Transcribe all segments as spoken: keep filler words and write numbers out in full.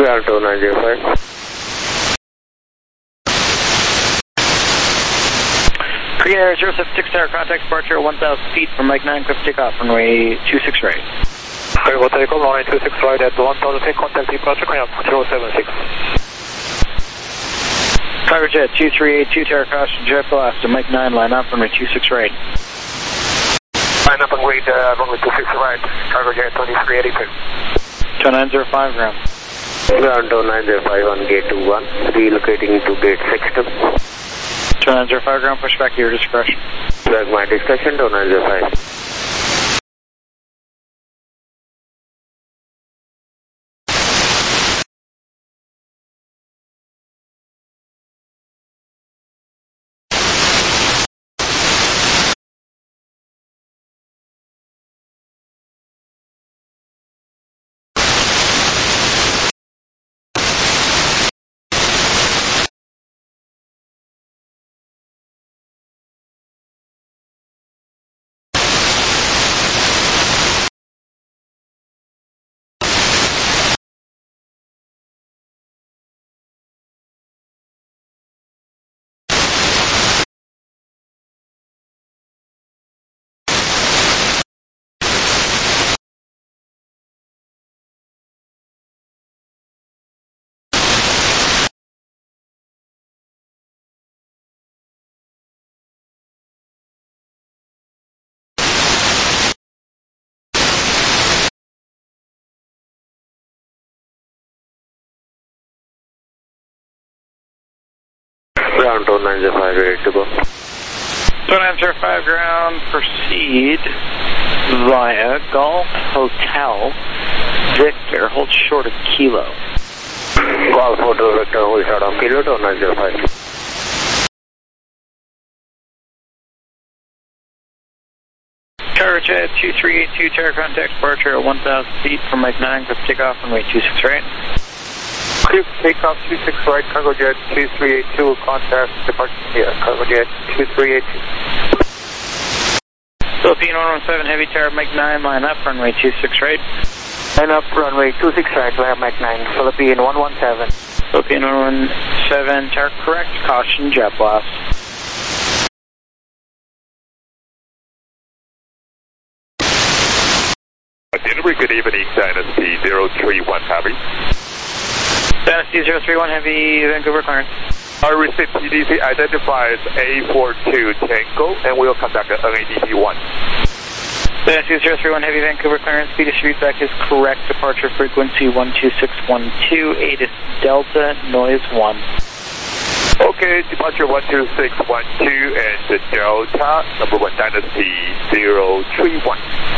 Ground two nine zero five. Korean Air zero seven six Tower, contact departure one thousand feet from Mike nine, clear for takeoff, runway two six right. Clear for takeoff, runway two six right at one thousand feet, contact departure, Korean zero seven six. Cargo Jet two three eight two Tower, caution, jet blast to Mike nine, line up, runway two six right. Line up and wait, uh, runway two six right, Cargo Jet twenty-three eighty-two. two nine zero five, ground. Ground two nine zero five on gate two one, relocating to gate six two. two nine zero five, ground, push back to your discretion. Flag my discussion, two nine zero five. Ground two nine zero five, ready to go. two nine zero five, ground, proceed via Golf Hotel Victor, hold short of Kilo. Golf Hotel Victor, hold short of Kilo, two nine zero five. Cargo Jet two three eight two, Tower, contact departure at one thousand feet from Mike nine, clear for takeoff, runway two six right. Clear for takeoff, two six right, Cargo Jet two three eight two, contact departure here, Cargo Jet two three eight two. Philippine one one seven, Heavy Tower, Mike nine, line up, runway two six right. Line up, runway two six right, via Mike nine, Philippine one one seven. Philippine one one seven, Tower, correct, caution, jet blast. Delivery, good evening, Dynasty zero three one Heavy. Dynasty zero three one Heavy, Vancouver clearance. I received P D C identifies A four two Tango, and we'll conduct an N A D P one. Dynasty zero three one Heavy, Vancouver clearance, speed to feedback is correct, departure frequency one two six one two, A is Delta, noise one. Okay, departure one two six one two, and the Delta, number one Dynasty zero three one.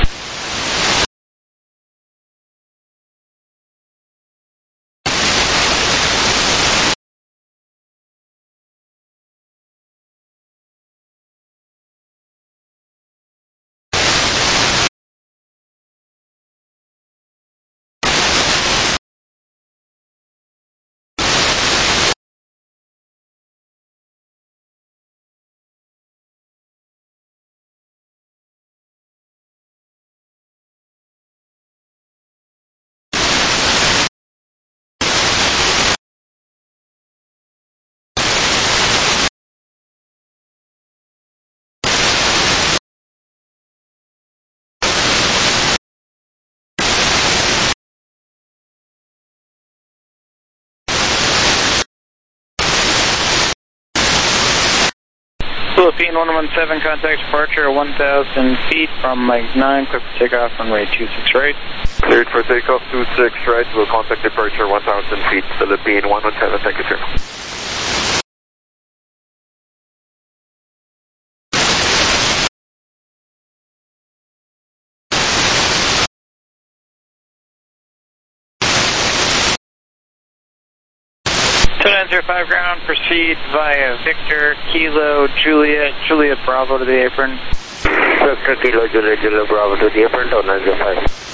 Philippine one one seven, contact departure at one thousand feet from Mike nine, clear for takeoff, runway two six right. Cleared for takeoff two six right, we'll contact departure one thousand feet, Philippine one one seven, thank you sir. two nine zero five, ground, proceed via Victor, Kilo, Juliet, Juliet Bravo to the apron. Victor, Kilo, Juliet, Juliet Bravo to the apron, two nine zero five.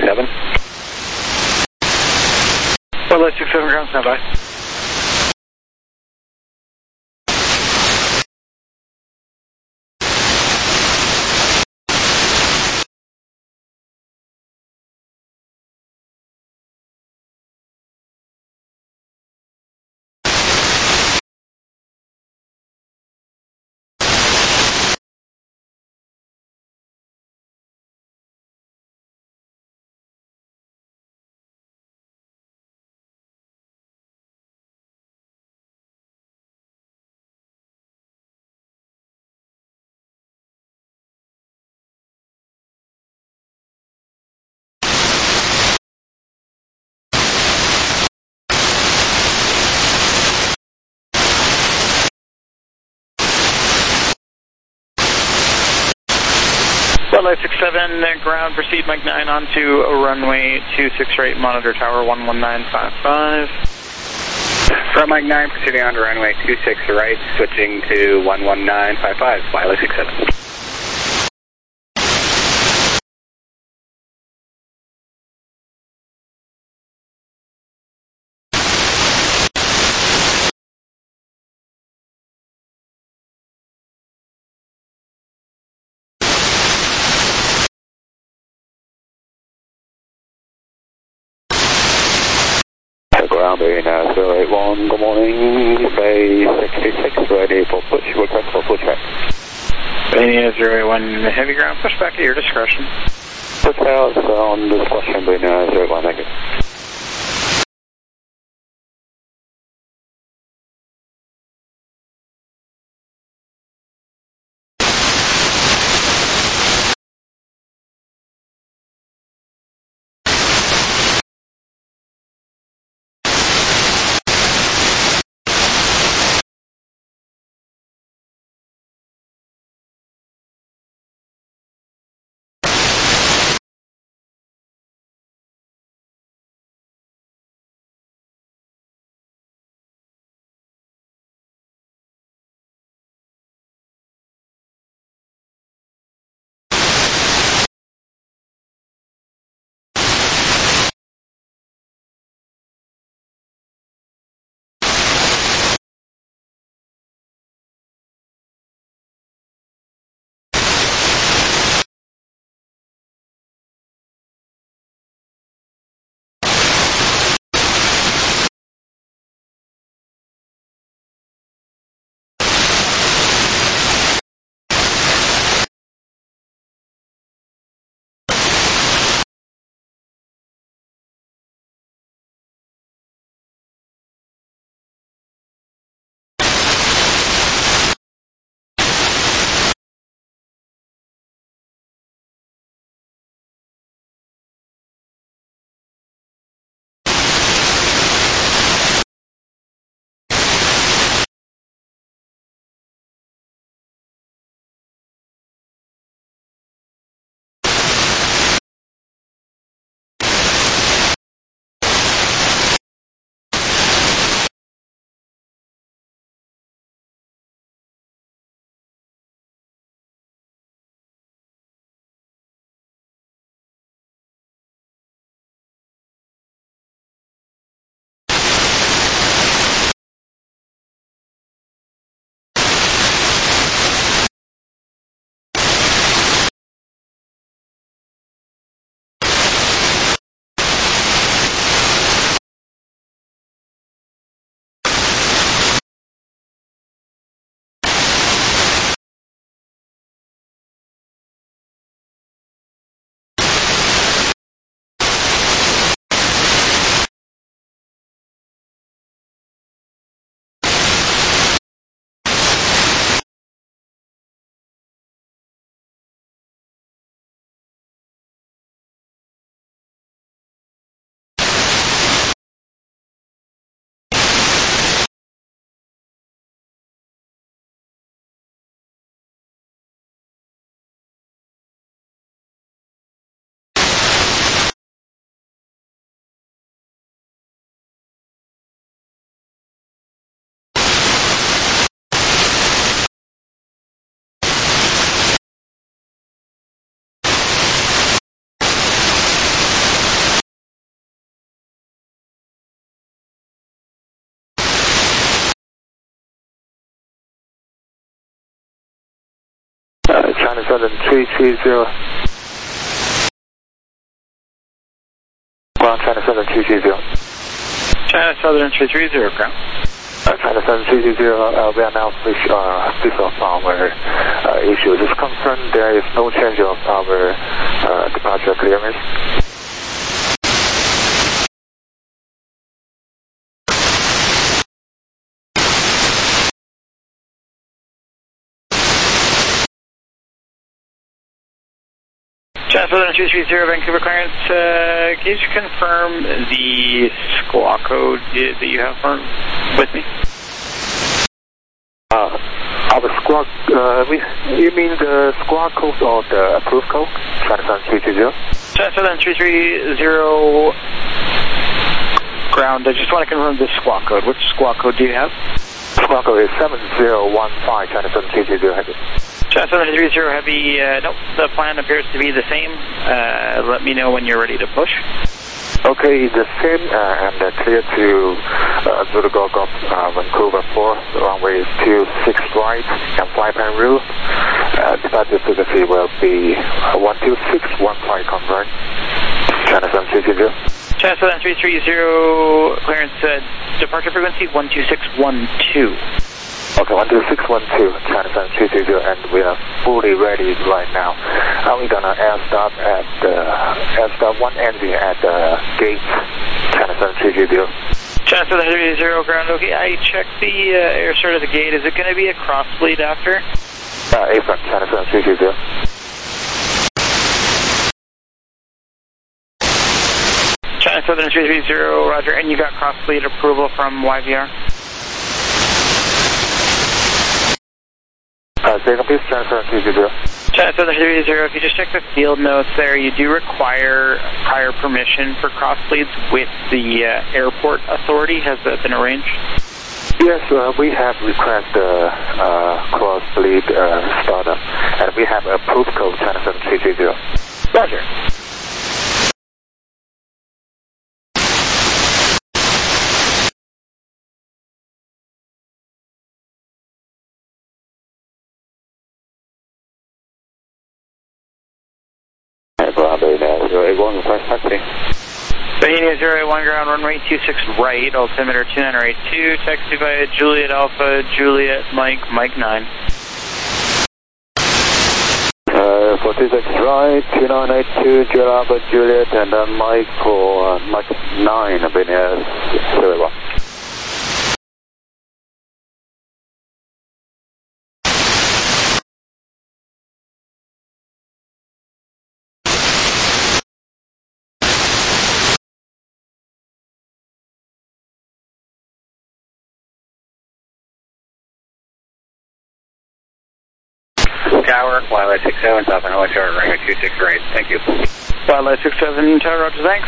seven. Well, six seven ground, stand by. Well, six seven, ground, proceed Mike nine onto runway two six right, monitor tower one one nine five five. From Mike nine, proceeding on to runway two six right, switching to one one nine five five, Wiley six seven. Ground bearing uh, zero eight one, good morning, Bay sixty-six, ready for push, request for push back. Bay zero eight one, heavy ground, push back at your discretion. Push out on discretion, being uh, zero eight one, thank you. China Southern three three zero. Ground China Southern three three zero. China Southern three three zero, ground. Uh, China Southern three three zero, uh, we are now switch uh, switch off our uh, issue. Just confirm there is no change of our uh, departure clearance. China Southern two three zero, Vancouver clearance. Uh, can you just confirm the squawk code that you have for, with me? Uh, our squawk, uh, we, you mean the squawk code or the approved code? China Southern three three zero? China Southern three three zero, ground. I just want to confirm the squawk code. Which squawk code do you have? Squawk code is seven zero one five, China Southern three three zero. China Southern three zero Heavy, uh, nope, the plan appears to be the same. Uh, let me know when you're ready to push. Okay, the same, uh, and uh, clear to uh, Zulu Golf Golf, uh, Vancouver four, runway two six right, and flight plan route. Uh, departure frequency will be uh, one two six one five, confirm. China Southern three three zero. China Southern three three zero, clearance, uh, departure frequency one two six one two. Okay, one two six one two, China Southern three three zero, and we are fully ready right now. Uh, we're gonna air stop at the uh, air stop one engine at the gate, China Southern three three zero. China Southern three three zero, ground. Okay, I checked the uh, air start of the gate. Is it going to be a cross bleed after? Uh, A front, China Southern three three zero. China Southern three three zero, roger. And you got cross bleed approval from Y V R? Uh, second please, China Southern three three zero. China Southern three three zero, if you just check the field notes there, you do require prior permission for cross bleeds with the uh, airport authority. Has that been arranged? Yes, uh, we have requested uh, uh, cross bleed uh, startup, and we have approved code China Southern three three zero. Roger. zero eight one, request taxi. Bahia zero eight one, ground runway two six right, altimeter two nine eight two, taxi via Juliet Alpha, Juliet Mike, Mike nine. Uh, for two six right, two nine eight two, Juliet Alpha, Juliet, and then Mike for uh, Mike nine, Bahia zero eight one. Tower, Wildlife six seven, South and North Shore, runway two six right. Thank you. Wildlife six seven, Tower, roger, thanks.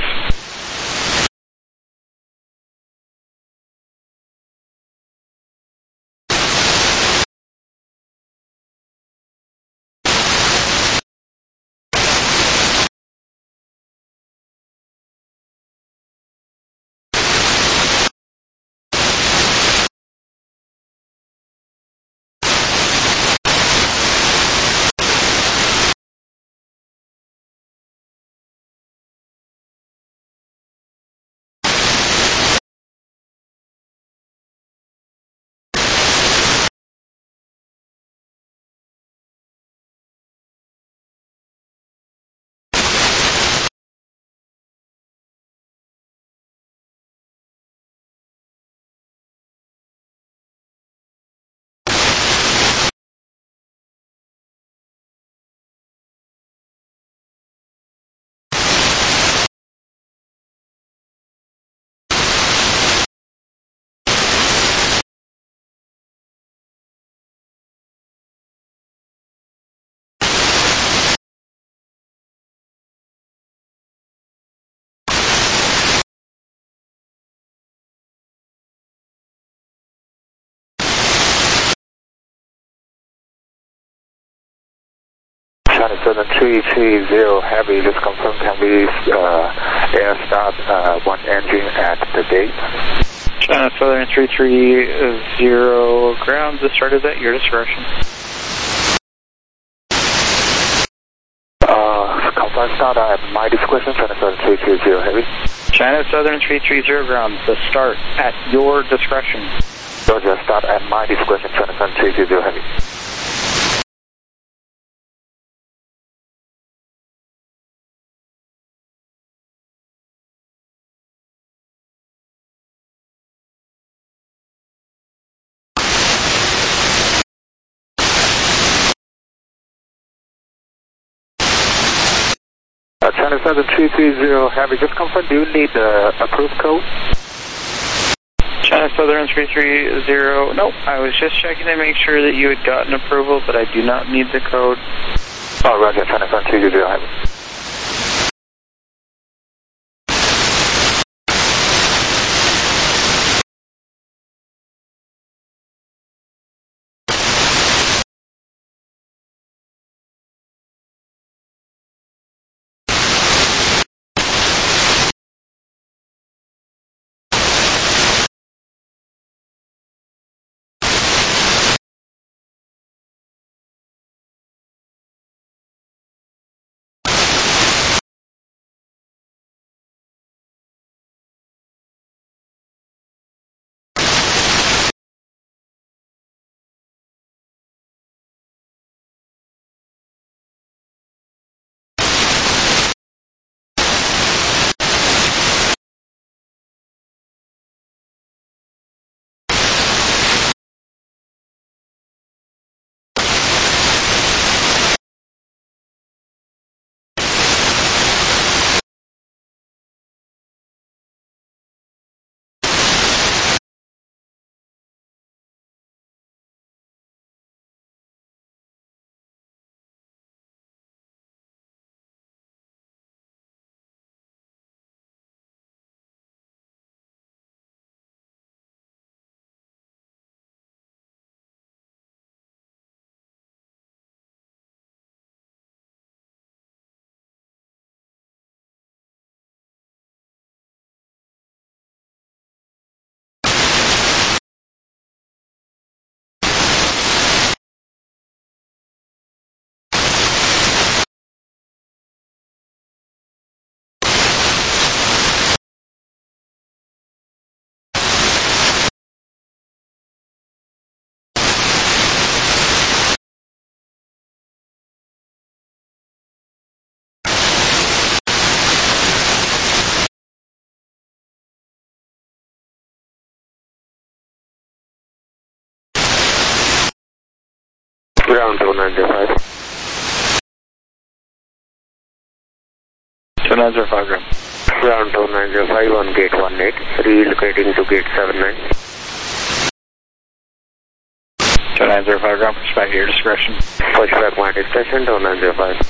China Southern three three zero Heavy, just confirm, can we uh, air start uh, one engine at the gate? China Southern three three zero, ground, the start is at your discretion. my discretion, China Southern three three zero Heavy. China Southern three three zero ground, the start at your discretion. Roger, start at my discretion, China Southern three three zero Heavy. Uh, China Southern three three zero Heavy, just confirm, do you need the uh, approved code? China Southern three three zero, nope, I was just checking to make sure that you had gotten approval, but I do not need the code. Oh, Roger, China Southern three three zero Heavy. Ground two nine zero five. two nine zero five, ground. Ground two nine zero five on gate one eight, relocating to gate seven nine. two nine zero five, ground, push back at your discretion. Push back my discretion, two nine zero five.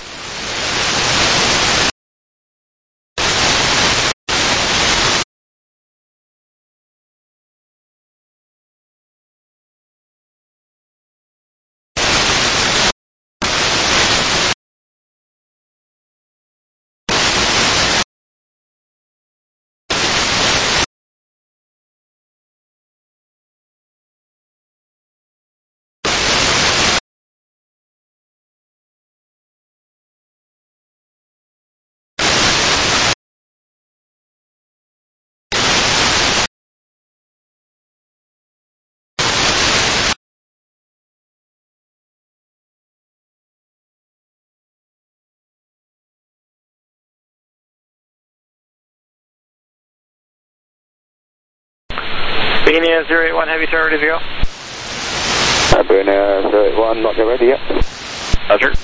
Benia zero eight one, heavy turn, ready to go. Uh, Benia zero eight one, not yet ready yet. Roger.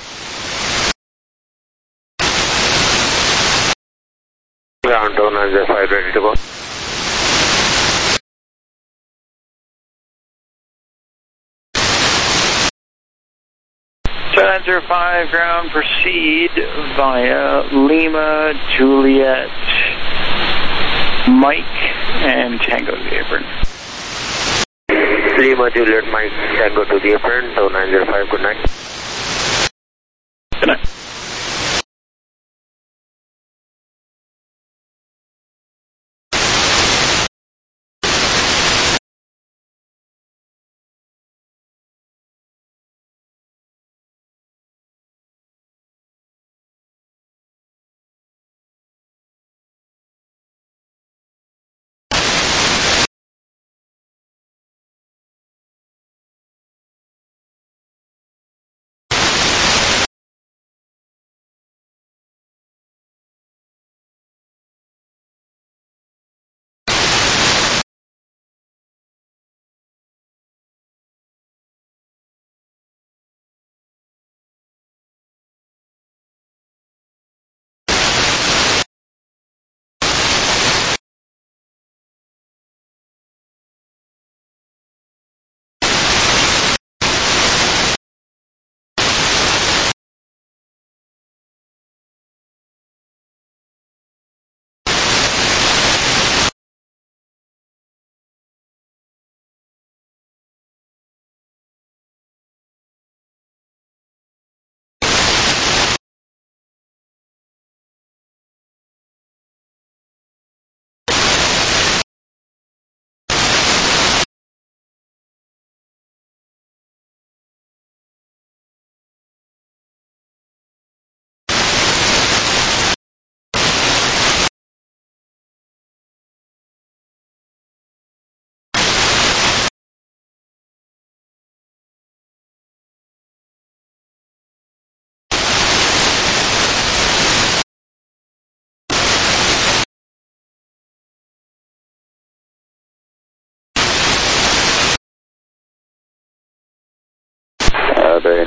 Ground two nine zero five, ready to go. two nine zero five, ground, proceed via Lima, Juliet, Mike, and Tango to the apron. Lima, Juliet, Mike, Tango to the apron, two nine zero five, good night. Good night.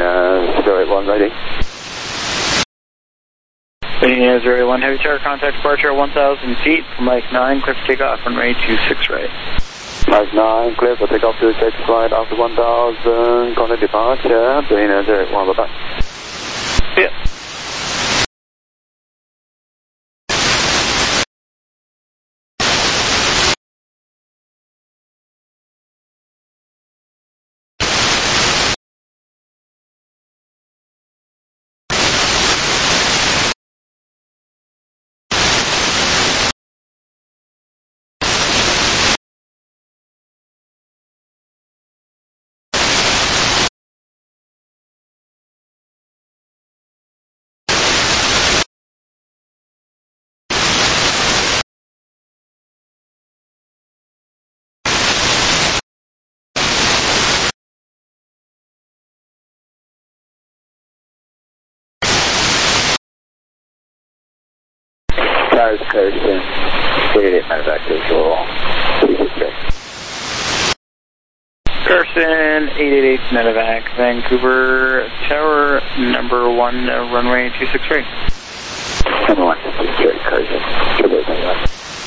uh, zero eight one ready. Indiana zero eight one, heavy tower contact departure at one thousand feet from Mike nine, clear for takeoff, runway two six right. Mike nine, clear for takeoff to six right after one thousand, contact departure, Indiana zero eight one, bye bye. Yeah. Tires Kirsten, eight eight medevac visual, two six right. Carson, eight eight eight medevac, Vancouver Tower, number one, uh, runway two six three. Number one, two six three, Carson, triple eight medevac.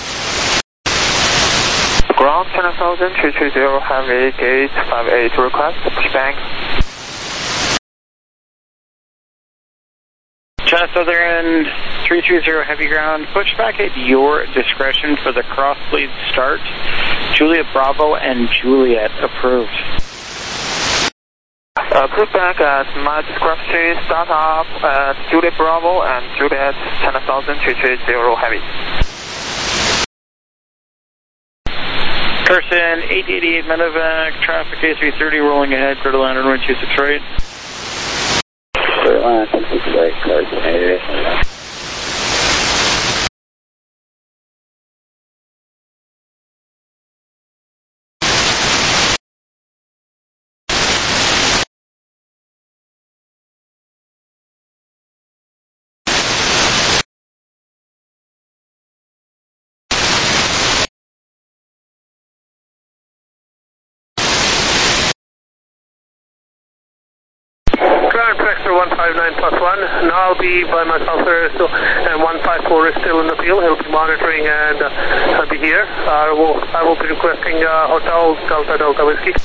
Ground ten thousand, three three zero, heavy gate five eight request, pushback. China Southern three three zero heavy ground, pushback at your discretion for the cross lead start. Juliet Bravo and Juliet approved. Uh, pushback at my discretion, start up at Juliet Bravo and Juliet ten thousand, three three zero heavy. Carson, eight eighty-eight medevac, traffic A three thirty rolling ahead, clear to land runway two six right. Clear to land two six right, Carson, eight eight eight medevac. Ground Tractor one five nine plus one, now I'll be by myself there, so, and one five four is still in the field, he'll be monitoring and uh, I'll be here. I will, I will be requesting uh, Hotel Delta Delta Whiskey.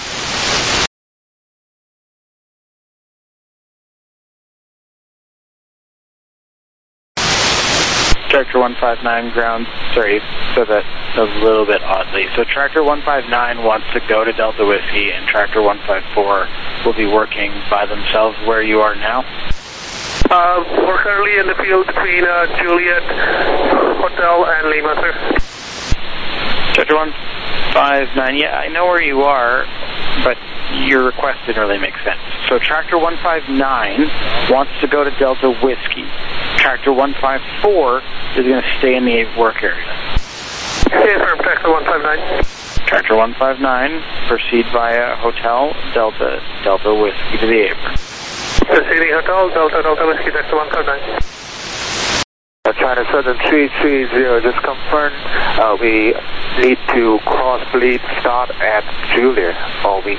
Tractor one five nine ground, sorry, so that a little bit oddly. So Tractor one five nine wants to go to Delta Whiskey and Tractor one five four will be working by themselves where you are now? Uh, we're currently in the field between uh, Juliet Hotel and Lima, sir. Tractor one five nine, yeah, I know where you are, but your request didn't really make sense. So Tractor one five nine wants to go to Delta Whiskey. Tractor one five four is going to stay in the work area. Okay, firm, Tractor one five nine. Tractor one five nine, proceed via Hotel Delta Delta Whiskey to the apron. Proceeding Hotel Delta Delta Whiskey, Tractor one five nine. Uh, China Southern three three zero, just confirm uh, we need to cross bleed start at Juliet, or we...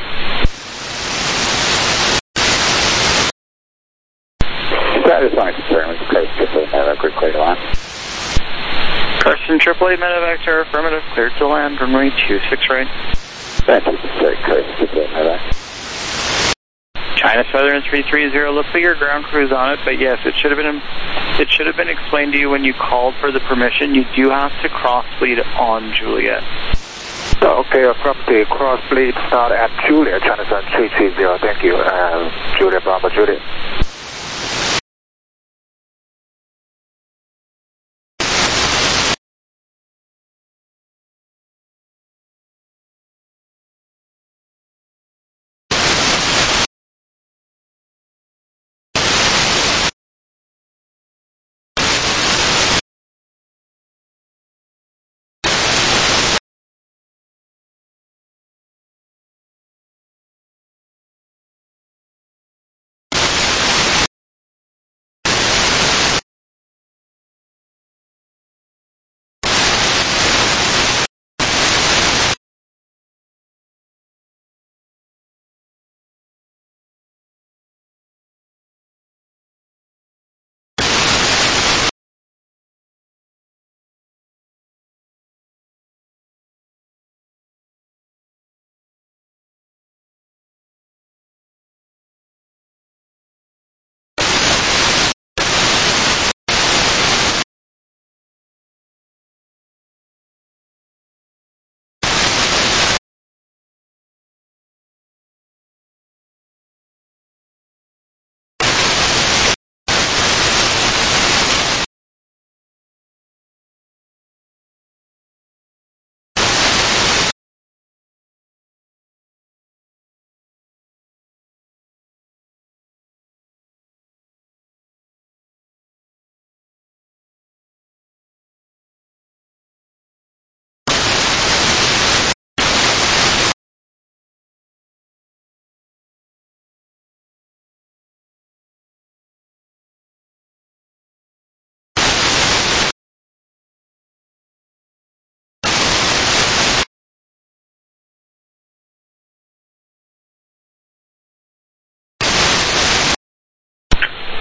Satisfying concern with the Carson triple eight medevac, quick clear to land. Carson triple eight medevac tower, affirmative, cleared to land, runway two six right. Fantastic, sorry, Carson triple eight medevac. China Southern three three zero, looks like your ground crew's on it, but yes, it should have been it should have been explained to you when you called for the permission. You do have to cross bleed on Juliet. Okay, from the cross bleed start at Juliet, China Southern three three zero, thank you. Uh, Juliet Bravo, Juliet.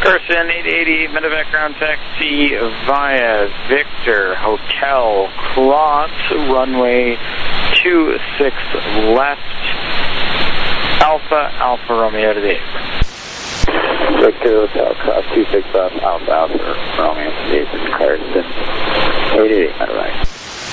Person eight eighty, medevac ground taxi via Victor Hotel Klotz, runway two six left, Alpha, Alpha Romeo to the eight. Victor Hotel Klotz, two six left, Alpha, Alpha Romeo to the eight, Carson, eight eighty, medevac.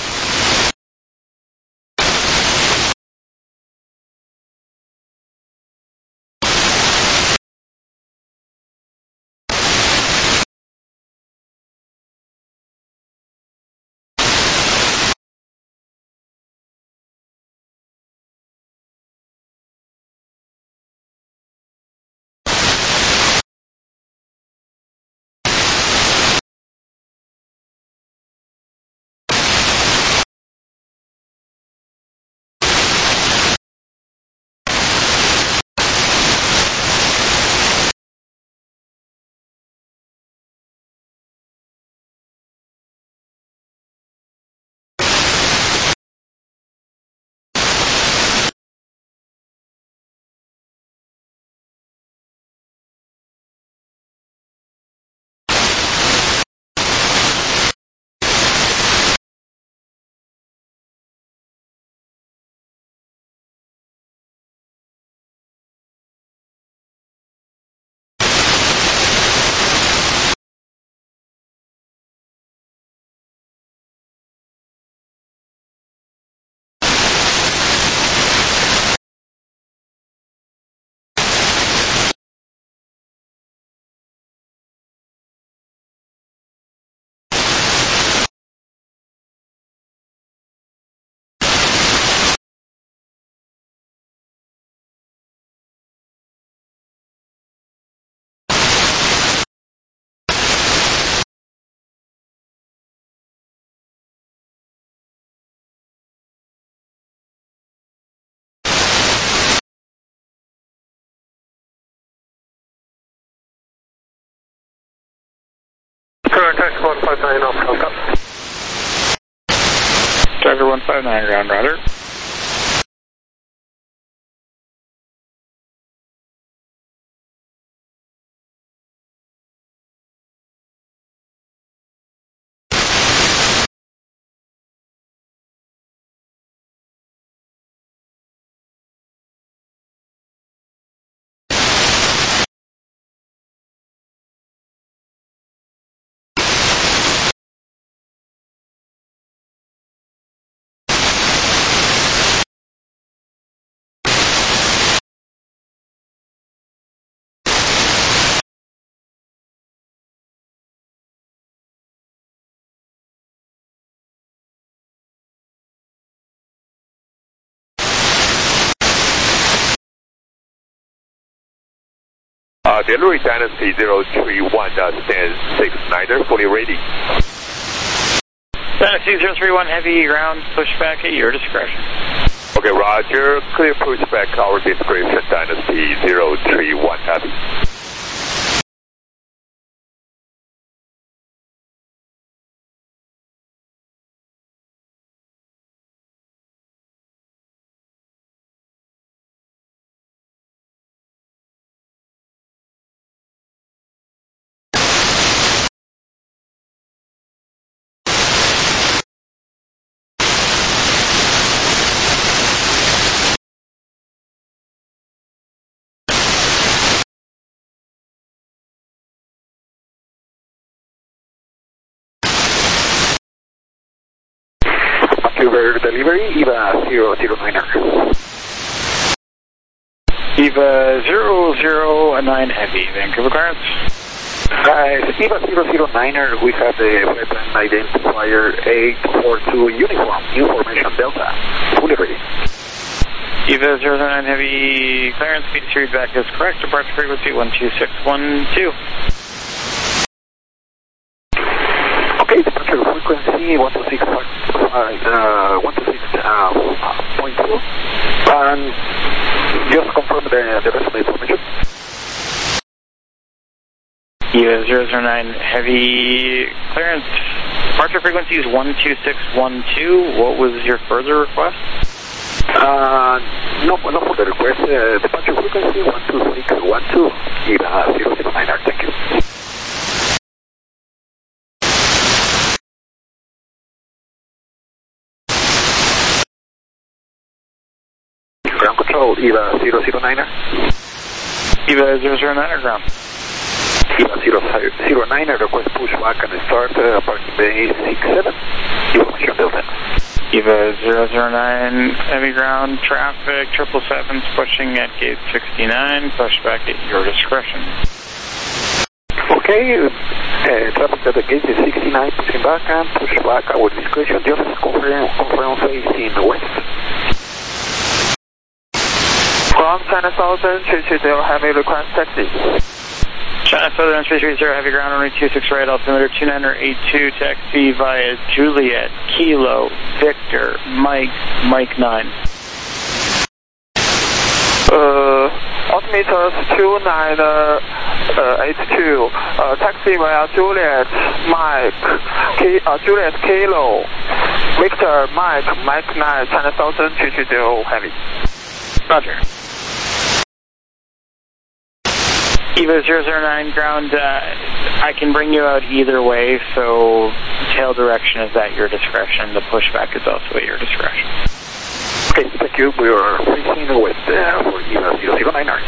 Current taxi one five nine off Delta. Driver one five nine, ground router. Uh, Delivery Dynasty zero three one, uh, stand six niner, fully ready. Dynasty zero three one, heavy ground pushback at your discretion. Okay, roger. Clear pushback, our description, Dynasty zero three one, heavy. Vancouver delivery, EVA zero zero niner. EVA zero zero nine heavy, Vancouver clearance. Uh, EVA zero zero niner, we have the weapon identifier eight four two uniform, information Delta, fully ready. EVA zero zero nine heavy, clearance, speed to read back is correct, departure frequency one two six one two. Okay, departure frequency one two six point two, and just confirm the, the rest of the information. EVA zero zero nine heavy, clearance, departure frequency is one two six one two. What was your further request? Uh, No, no further request. Uh, departure frequency one two six one two, E V A zero zero nine R. Thank you. Ground control, E V A zero zero nine R. E V A zero zero nine R ground. E V A zero zero nine R, request pushback and start uh, parking bay six seven. Information Delta. E V A zero zero nine, heavy ground traffic, triple sevens pushing at gate sixty-nine, pushback at your discretion. Okay, uh, traffic at the gate is sixty-nine, pushing back and push back our discretion. Just confirm, confirm facing west. From China Southern three three zero, heavy request taxi. China Southern three three zero, heavy ground runway two six right, altimeter two nine eight two, taxi via Juliet, Kilo, Victor, Mike, Mike nine. Uh, altimeter two nine eight two, uh, taxi via Juliet, Mike, K, uh, Juliet, Kilo, Victor, Mike, Mike nine, China Southern three three zero, heavy. Roger. E V A zero zero nine ground, uh, I can bring you out either way, so tail direction is at your discretion. The pushback is also at your discretion. Okay, thank you. We are facing west uh, for E V A zero zero nine R.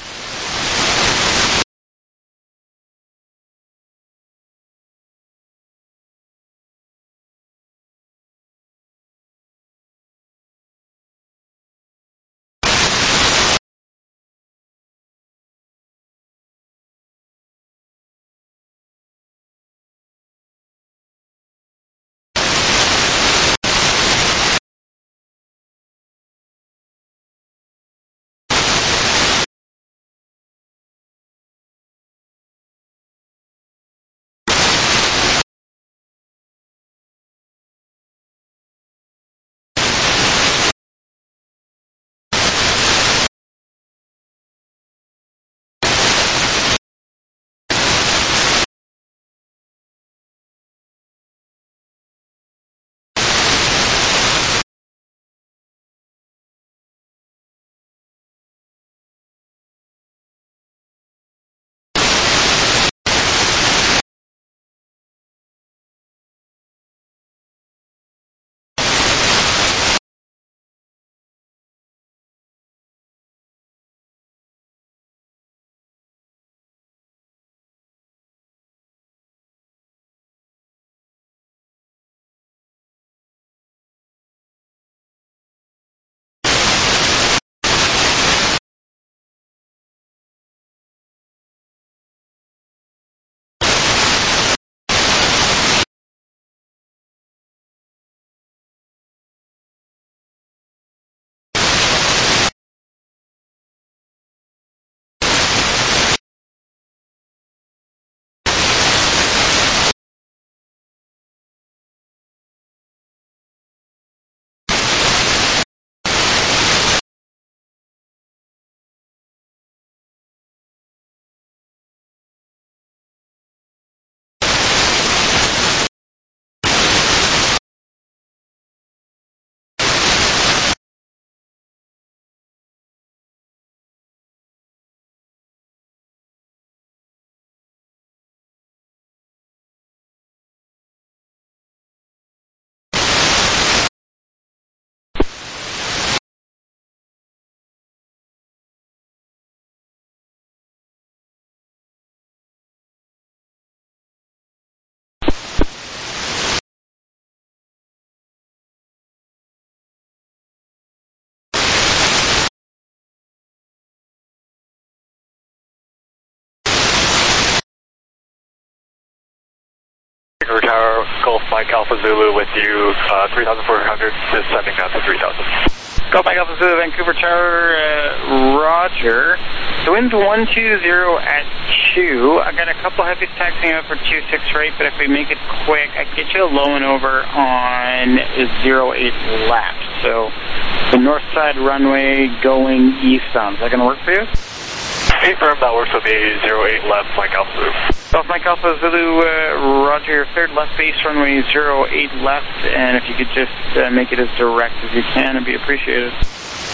Tower, Golf Mike Alpha Zulu with you, uh, three thousand four hundred, descending down to three thousand. Golf Mike Alpha Zulu, Vancouver Tower, uh, Roger. The wind's one two zero at two. I got a couple heavies taxiing out for two six right, but if we make it quick, I can get you a low and over on zero eight left. So the north side runway going eastbound. Is that going to work for you? Confirm that works with me, zero eight left, Mike Alpha Zulu. Golf Mike Alpha Zulu, uh, Roger, your third left base runway zero eight left, and if you could just uh, make it as direct as you can, it'd be appreciated.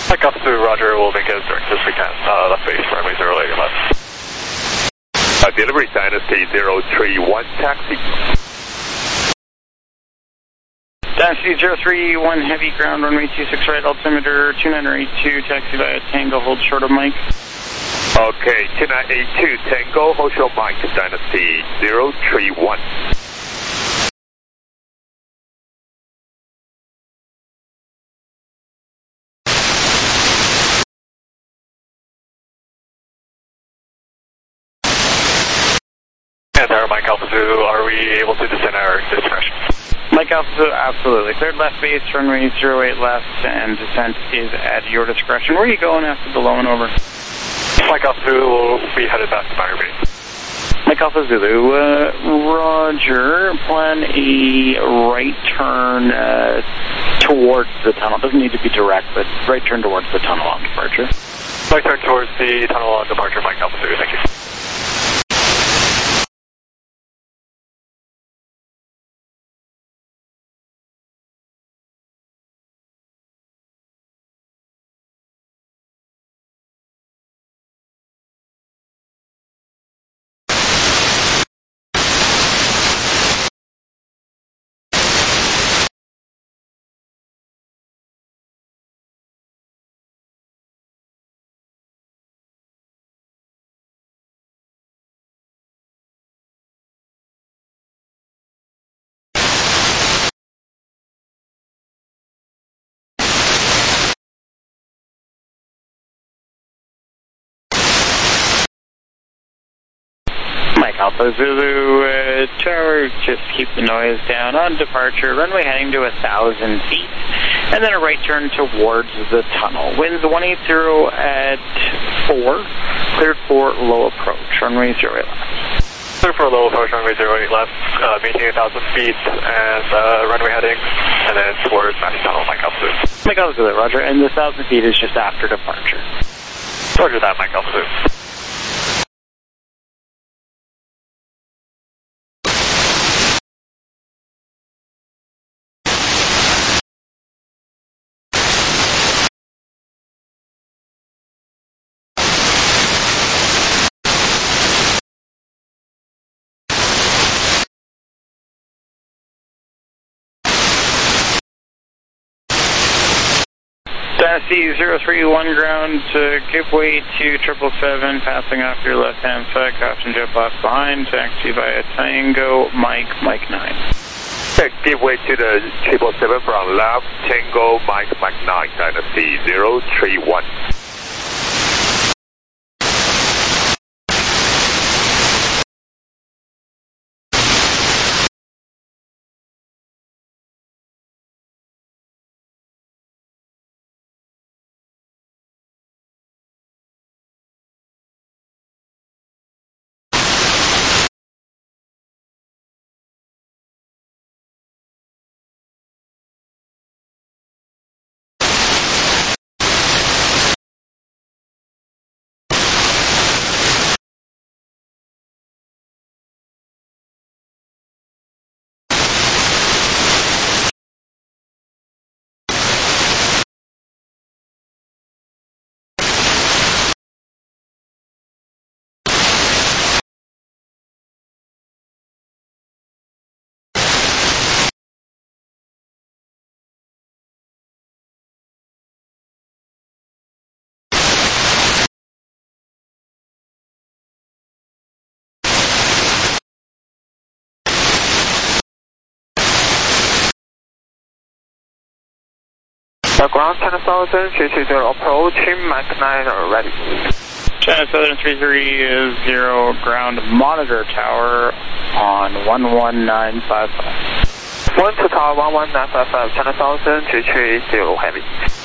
Mike Alpha Zulu, Roger, we'll make it as direct as we can. Uh, left base, runway zero eight left. Uh, delivery Dynasty zero three one, taxi. Dynasty zero three one, heavy ground, runway two six right, altimeter two nine eight two, taxi via Tango, hold short of Mike. Okay, two nine eight two, Tango, hold short Mike, Dynasty zero three one. And our Mike Alpha Zulu, are we able to descend our discretion? Mike Alpha Zulu, absolutely. Cleared left base, runway zero eight left, and descent is at your discretion. Where are you going after the low and over? Mike Alpha Zulu will be headed back to Firebase. Mike Alpha Zulu, uh, Roger, plan a right turn uh, towards the tunnel. Doesn't need to be direct, but right turn towards the tunnel on departure. Right turn towards the tunnel on departure, Mike Alpha Zulu, thank you. Mike Alpha Zulu, uh, tower, just keep the noise down on departure, runway heading to one thousand feet, and then a right turn towards the tunnel. Winds one eighty at four, cleared for low approach, runway zero eight left. Clear for low approach, runway zero eight left, uh, maintain one thousand feet, and uh, runway heading, and then towards Master Tunnel, Mike Alpha Zulu. Mike Alpha Zulu, Roger, and the one thousand feet is just after departure. Roger that, Mike Alpha Zulu. Dynasty zero three one ground, uh, give way to triple seven, passing off your left-hand side, caution jet blast behind, taxi via Tango, Mike, Mike nine. Okay, give way to the triple seven from left, Tango, Mike, Mike nine, Dynasty zero three one. The ground ten thousand, three three zero approaching, Mike nine ready. China Southern three three zero ground monitor tower on one one nine five five. One to tower one one nine five five, ten thousand, three three zero heavy.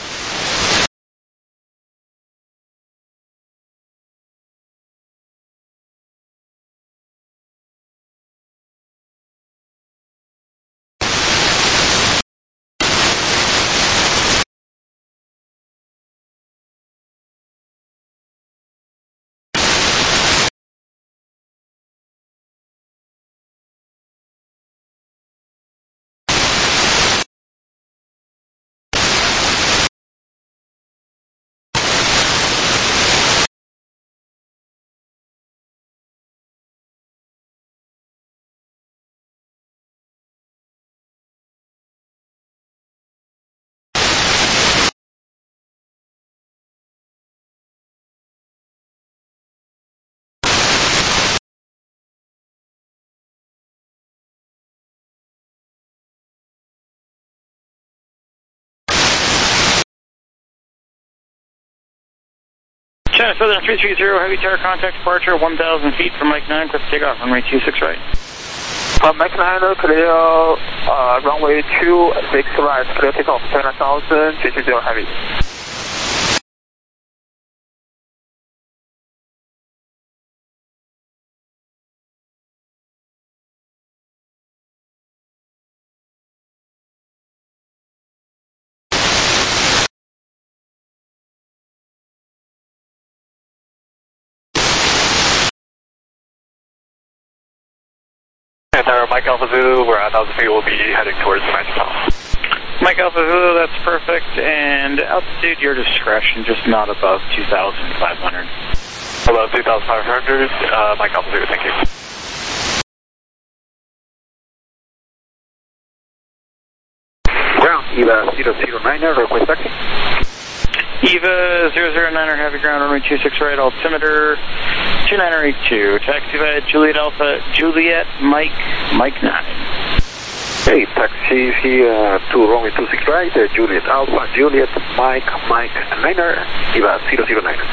China Southern three three zero, heavy tower contact departure, one thousand feet from Mike nine, clear for takeoff, runway two six right. From Mike nine, clear uh, runway two six right, clear takeoff, China Southern three three zero heavy. Mike Alpha Zulu, we're at one thousand feet, we'll be heading towards Magic Tunnel. Mike Alpha Zulu, that's perfect, and altitude, your discretion, just not above two thousand five hundred. Above two thousand five hundred, uh, Mike Alpha Zulu, thank you. Ground, EVA zero zero niner, request taxi. EVA zero zero niner, heavy ground, runway two six right, altimeter two nine eight two, taxi via Juliet Alpha, Juliet, Mike, Mike nine. Okay, taxi here to runway two six right, uh, Juliet Alpha, Juliet, Mike, Mike niner, EVA zero zero niner.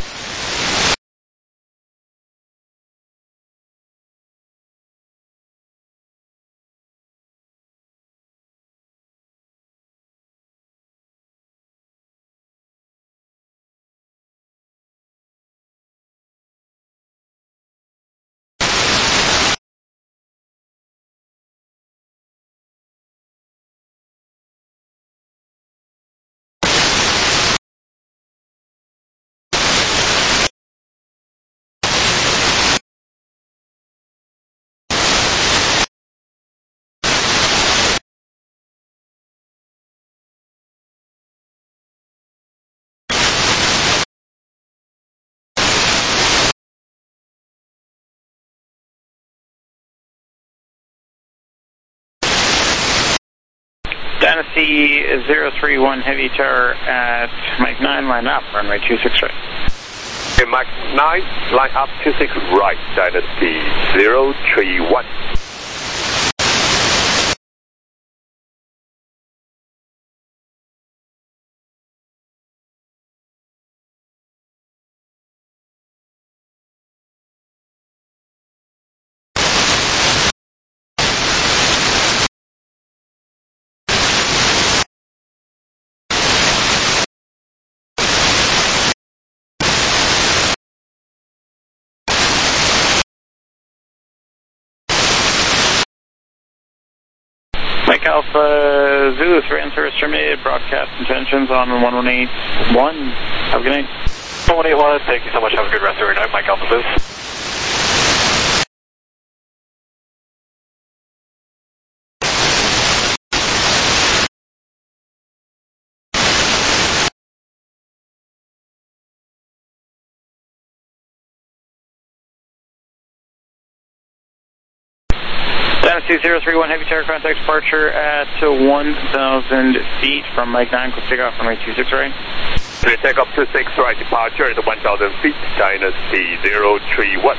Dynasty zero three one, heavy tower at Mike nine, line up, runway two six right. Okay, Mike nine, line up two six right, Dynasty zero three one. Mike Alpha Zulu, three and service terminated, broadcast intentions on one one eight one. Have a good night. one one eight one, thank you so much, have a good rest of your night, Mike Alpha Zulu. Dynasty zero three one, heavy tower contact departure at one thousand feet from Mike nine, quick takeoff, runway two six right. Clear takeoff two six right, departure at one thousand feet, Dynasty zero three one.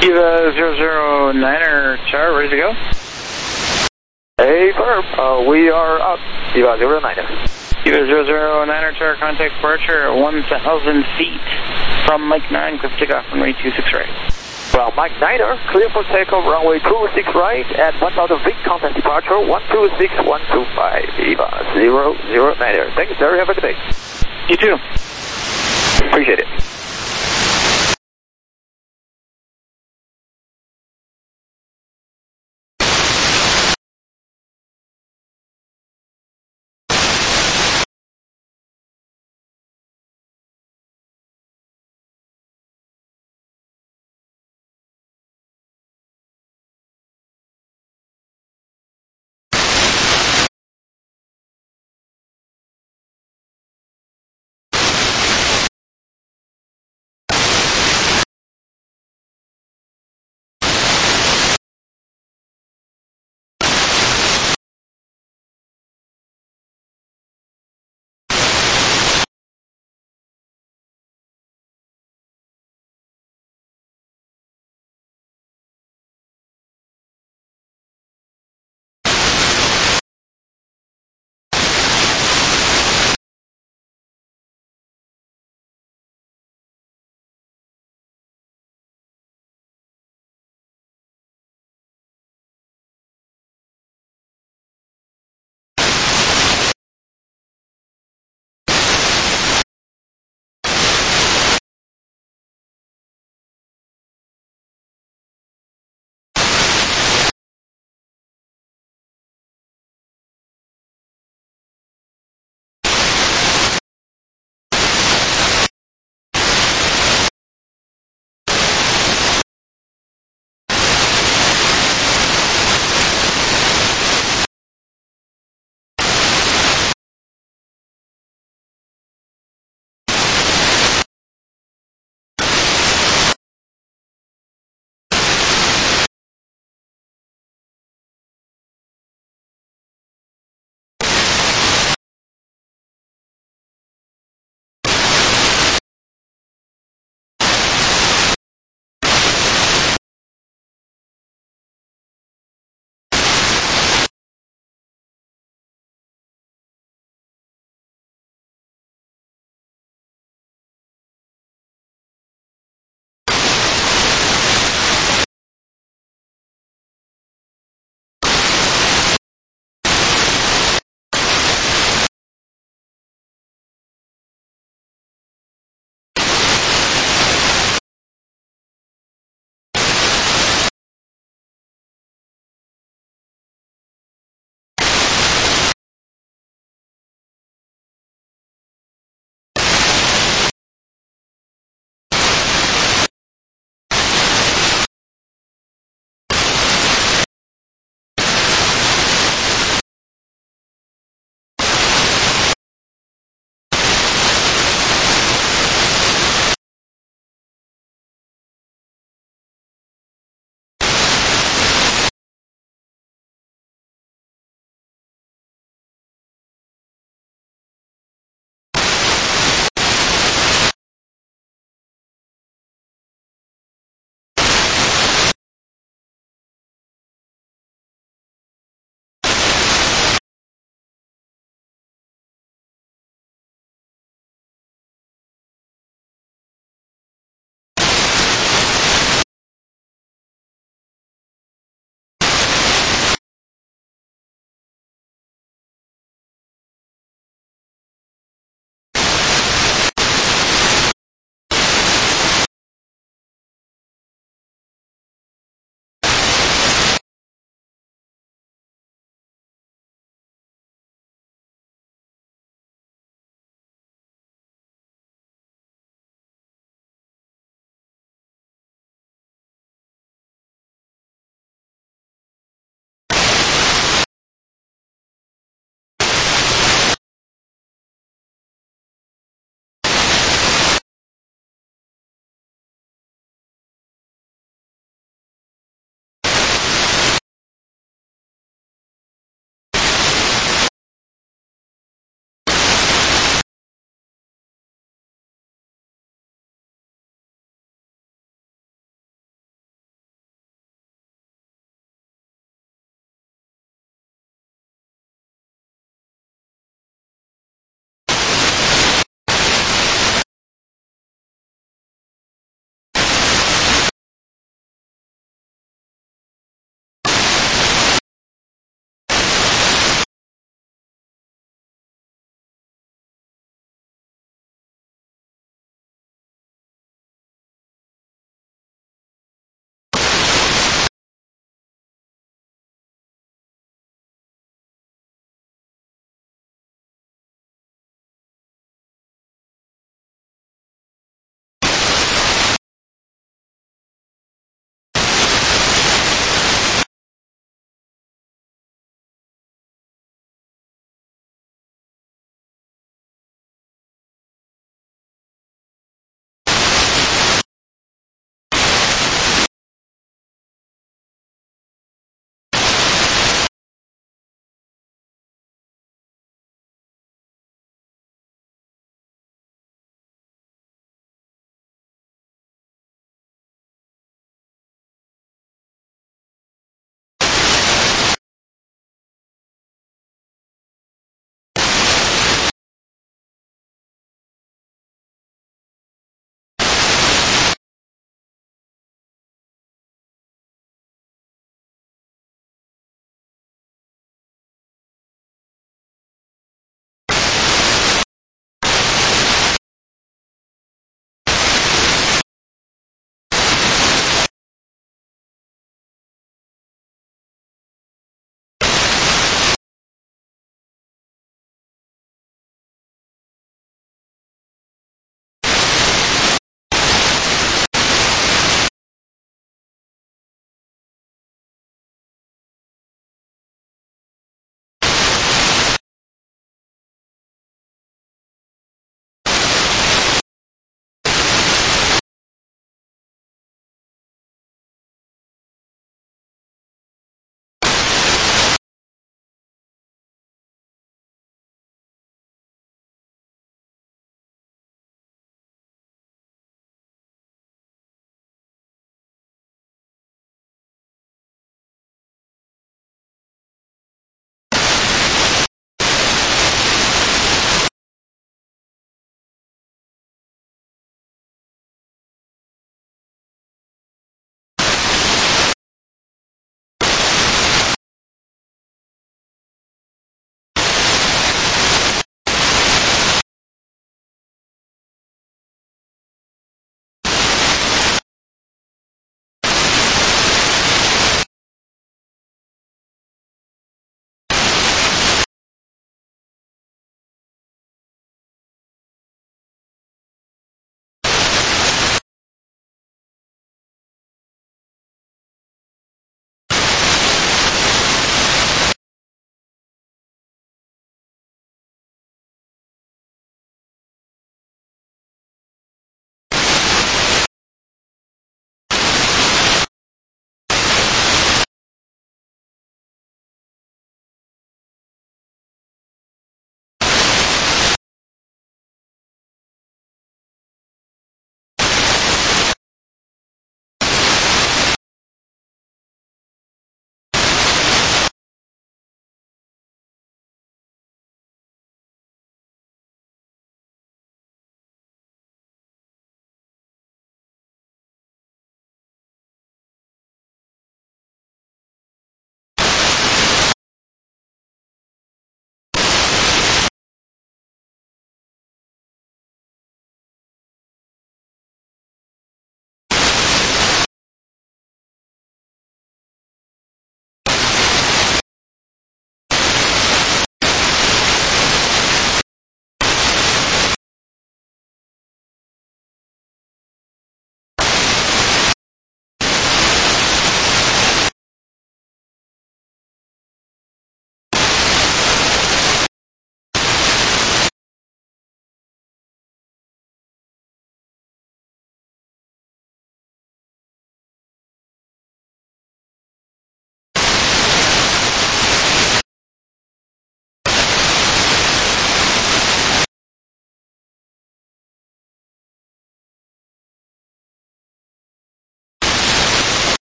Eva zero zero niner, Char, ready to go? Affirm. Uh, we are up. Eva zero niner. Eva zero zero niner, Char, contact departure at one thousand feet from Mike nine, cliff takeoff runway two six right. Well, Mike niner, clear for takeoff, runway two six right, at one thousand feet, contact departure, one two six one two five, Eva zero zero niner. Thanks, sir. Have a good day. You too. Appreciate it.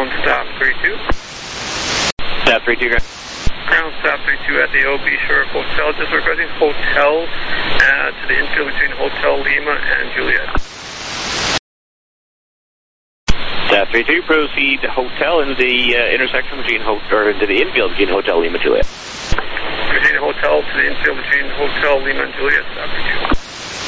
ground staff three two. Staff three two, Ground staff three two at the O B Shore Hotel. Just requesting hotel uh, to the infield between Hotel Lima and Juliet. Staff three two, proceed to hotel into the uh, intersection between, ho or into the infield between Hotel Lima and Juliet. Proceed to hotel to the infield between Hotel Lima and Juliet, staff three two.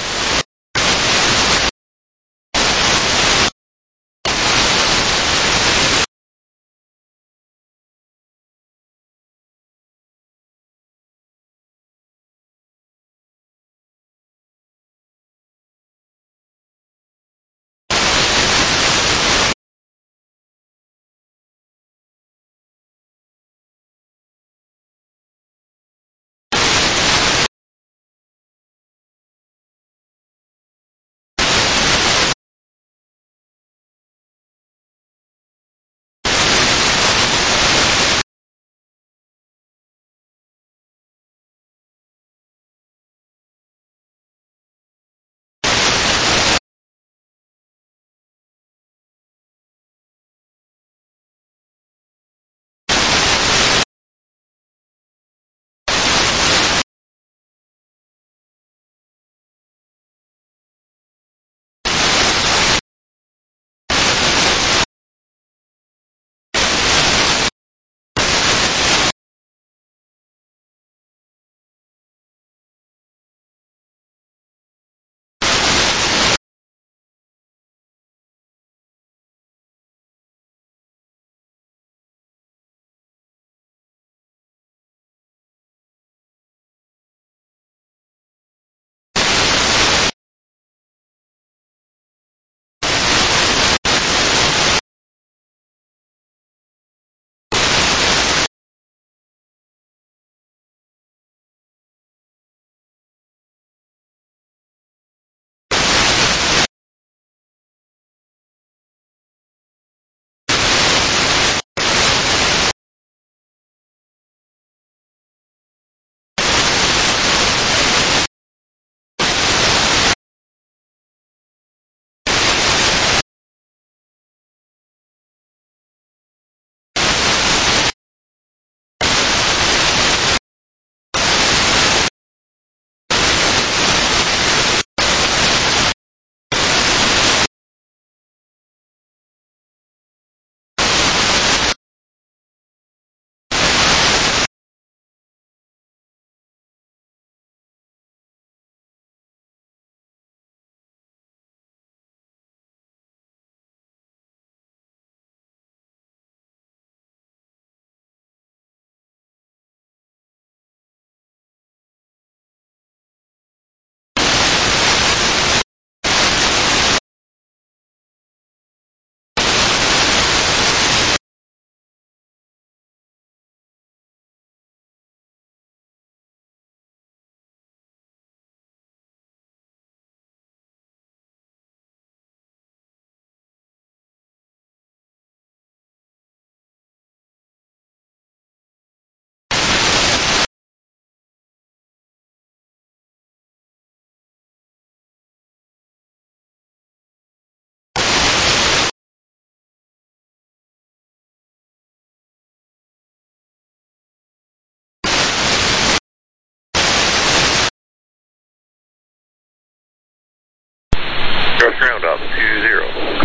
North ground off two zero.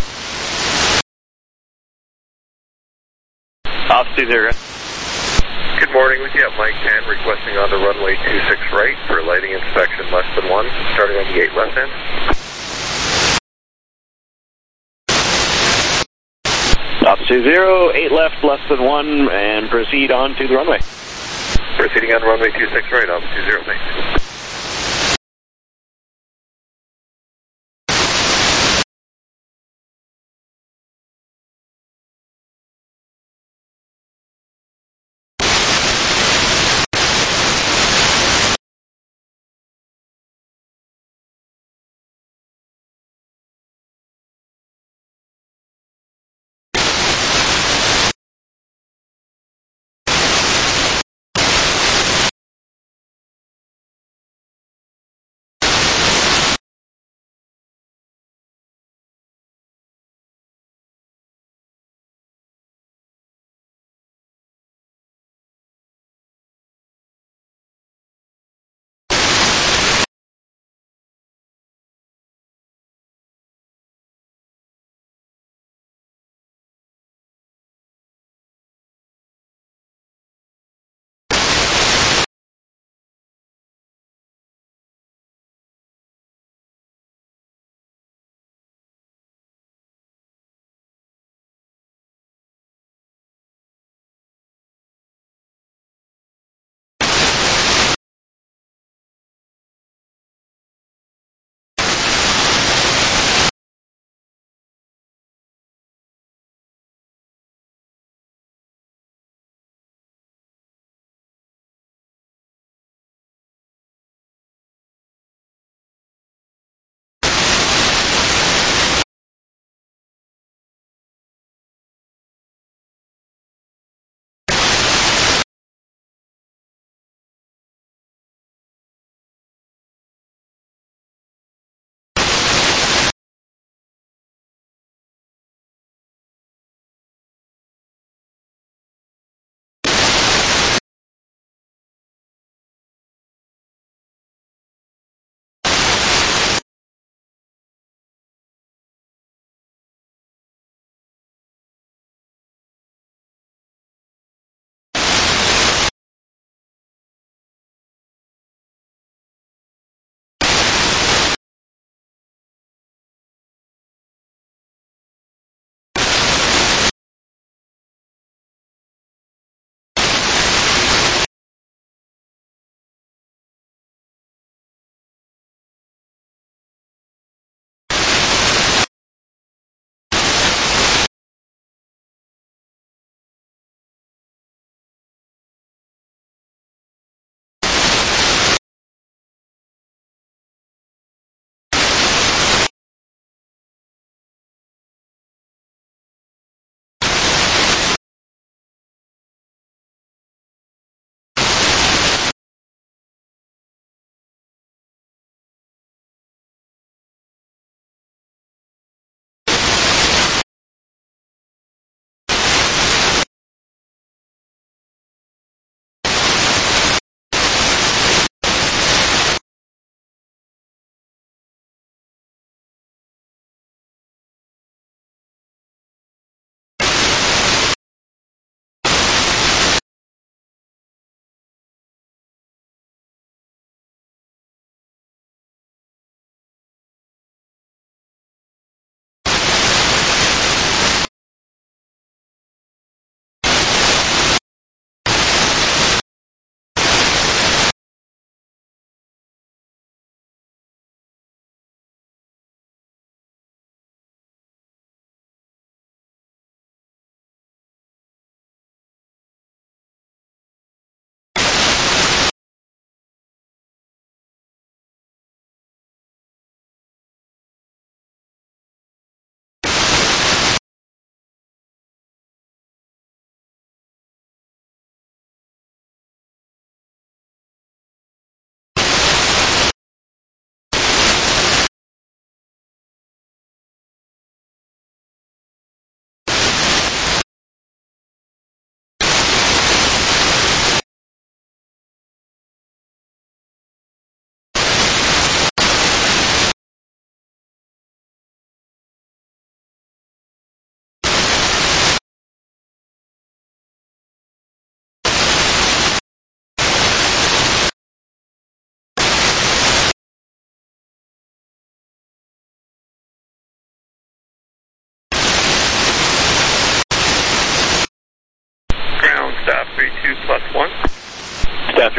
Off two zero. Good morning, we have Mike ten requesting on the runway two six right for lighting inspection less than one, starting on the eight left end. Off two zero, eight left, less than one, and proceed on to the runway. Proceeding on runway two six right, off two zero, thanks.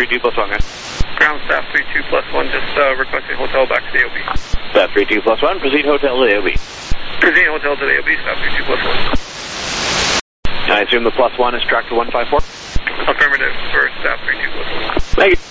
three two plus one, guys. Ground staff three two plus one, just uh, requesting hotel back to the A O B. Staff three two plus one, proceed hotel to the A O B. Proceed hotel to the A O B, staff three two plus one. I assume the plus one is tractor one five four? Affirmative for staff three two plus one. Thank you.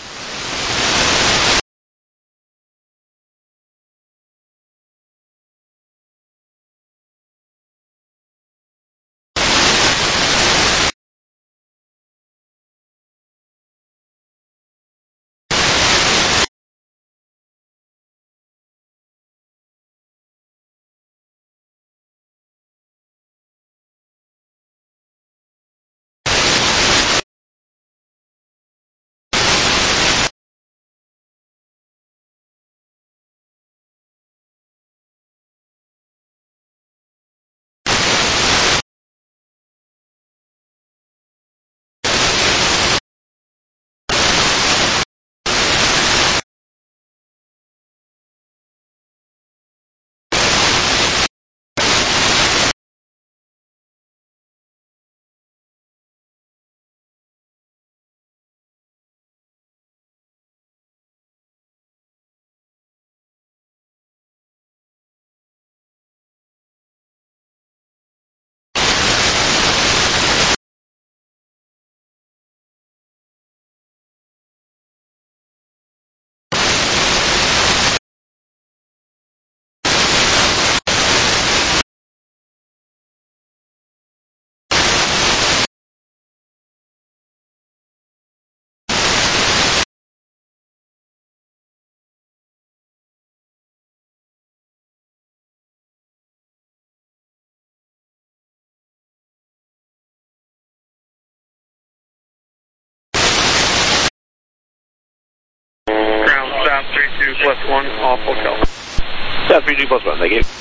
Ground staff three two plus one, off hotel. Staff three two plus one, thank you.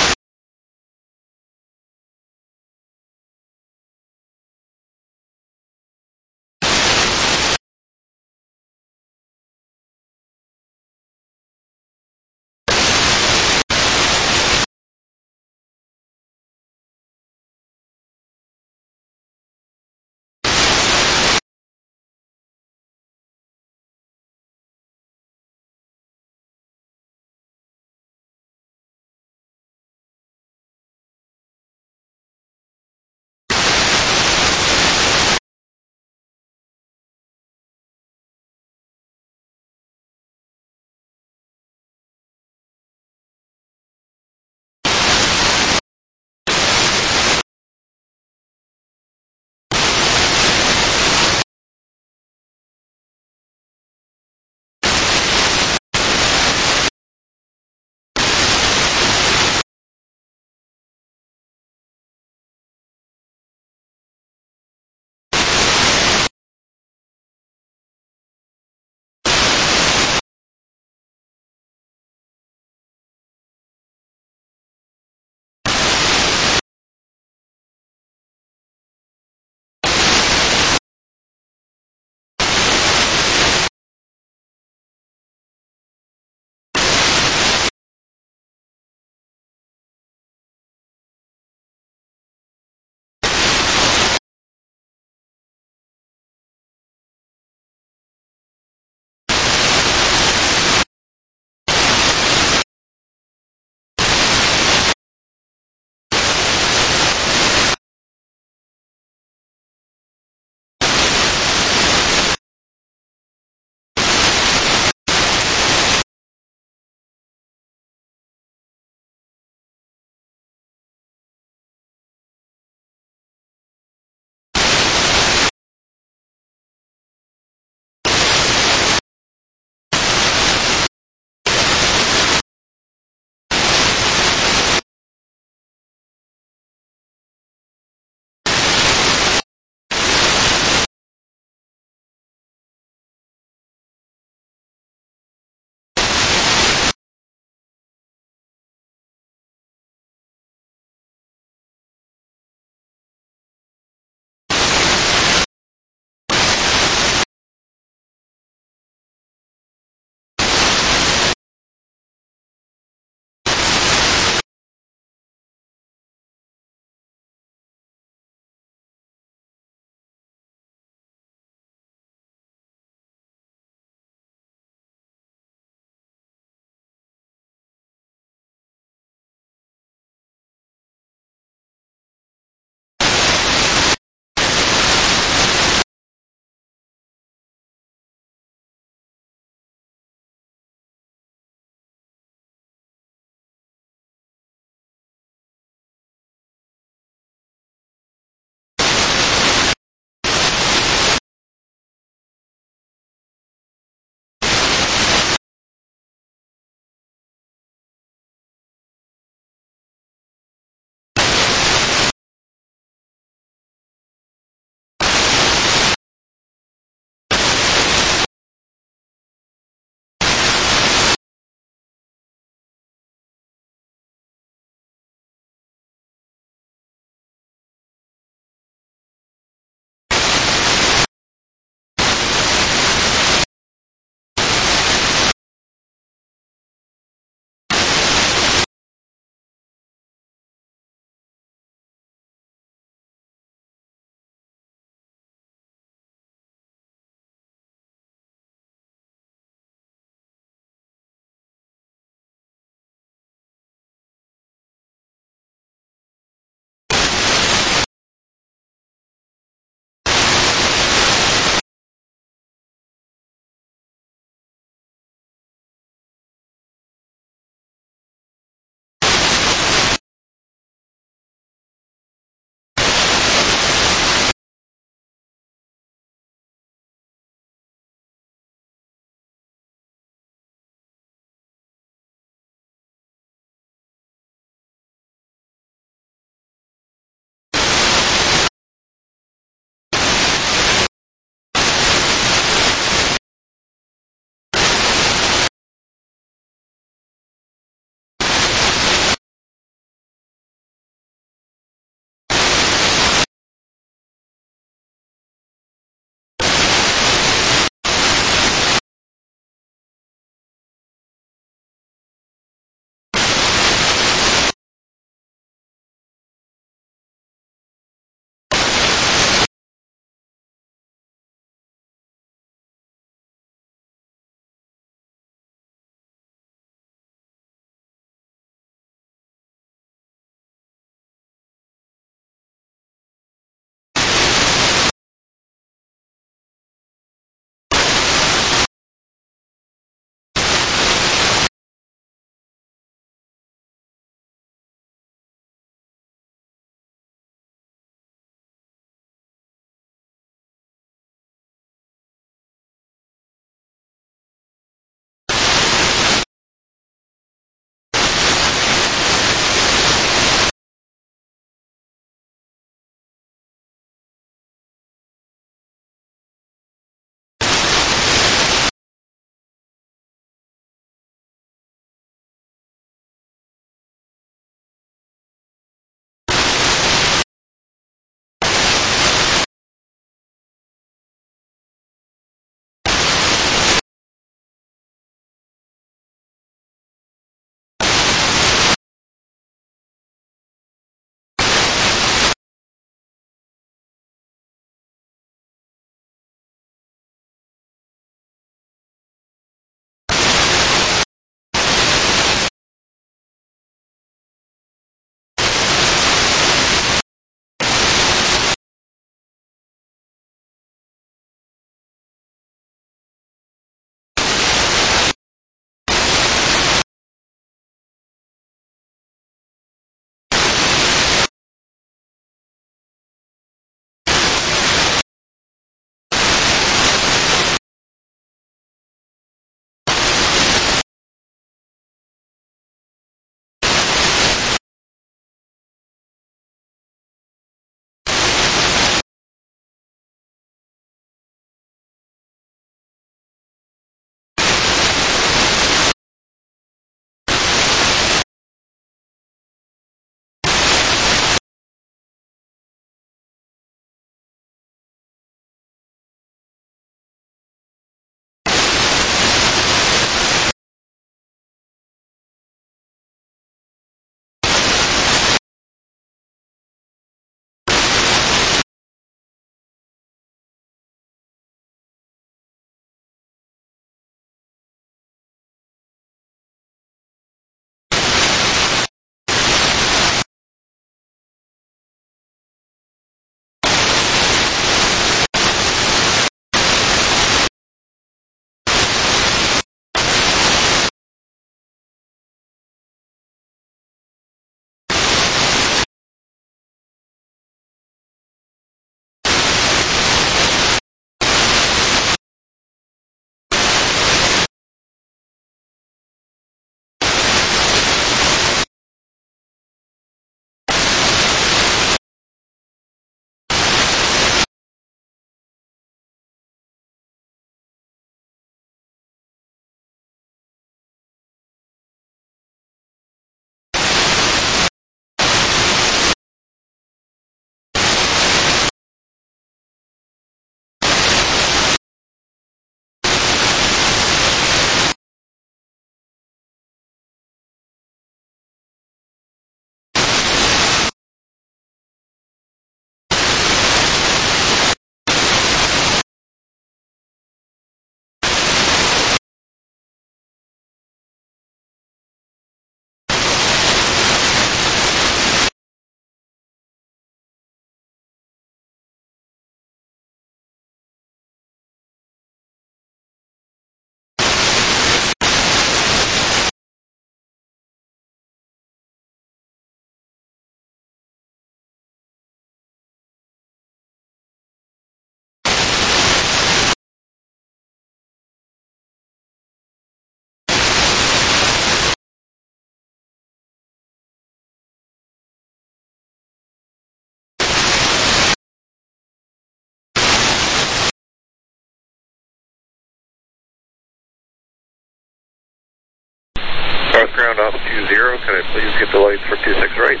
North ground off two zero, can I please get the lights for two six right?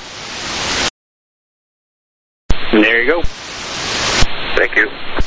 There you go. Thank you.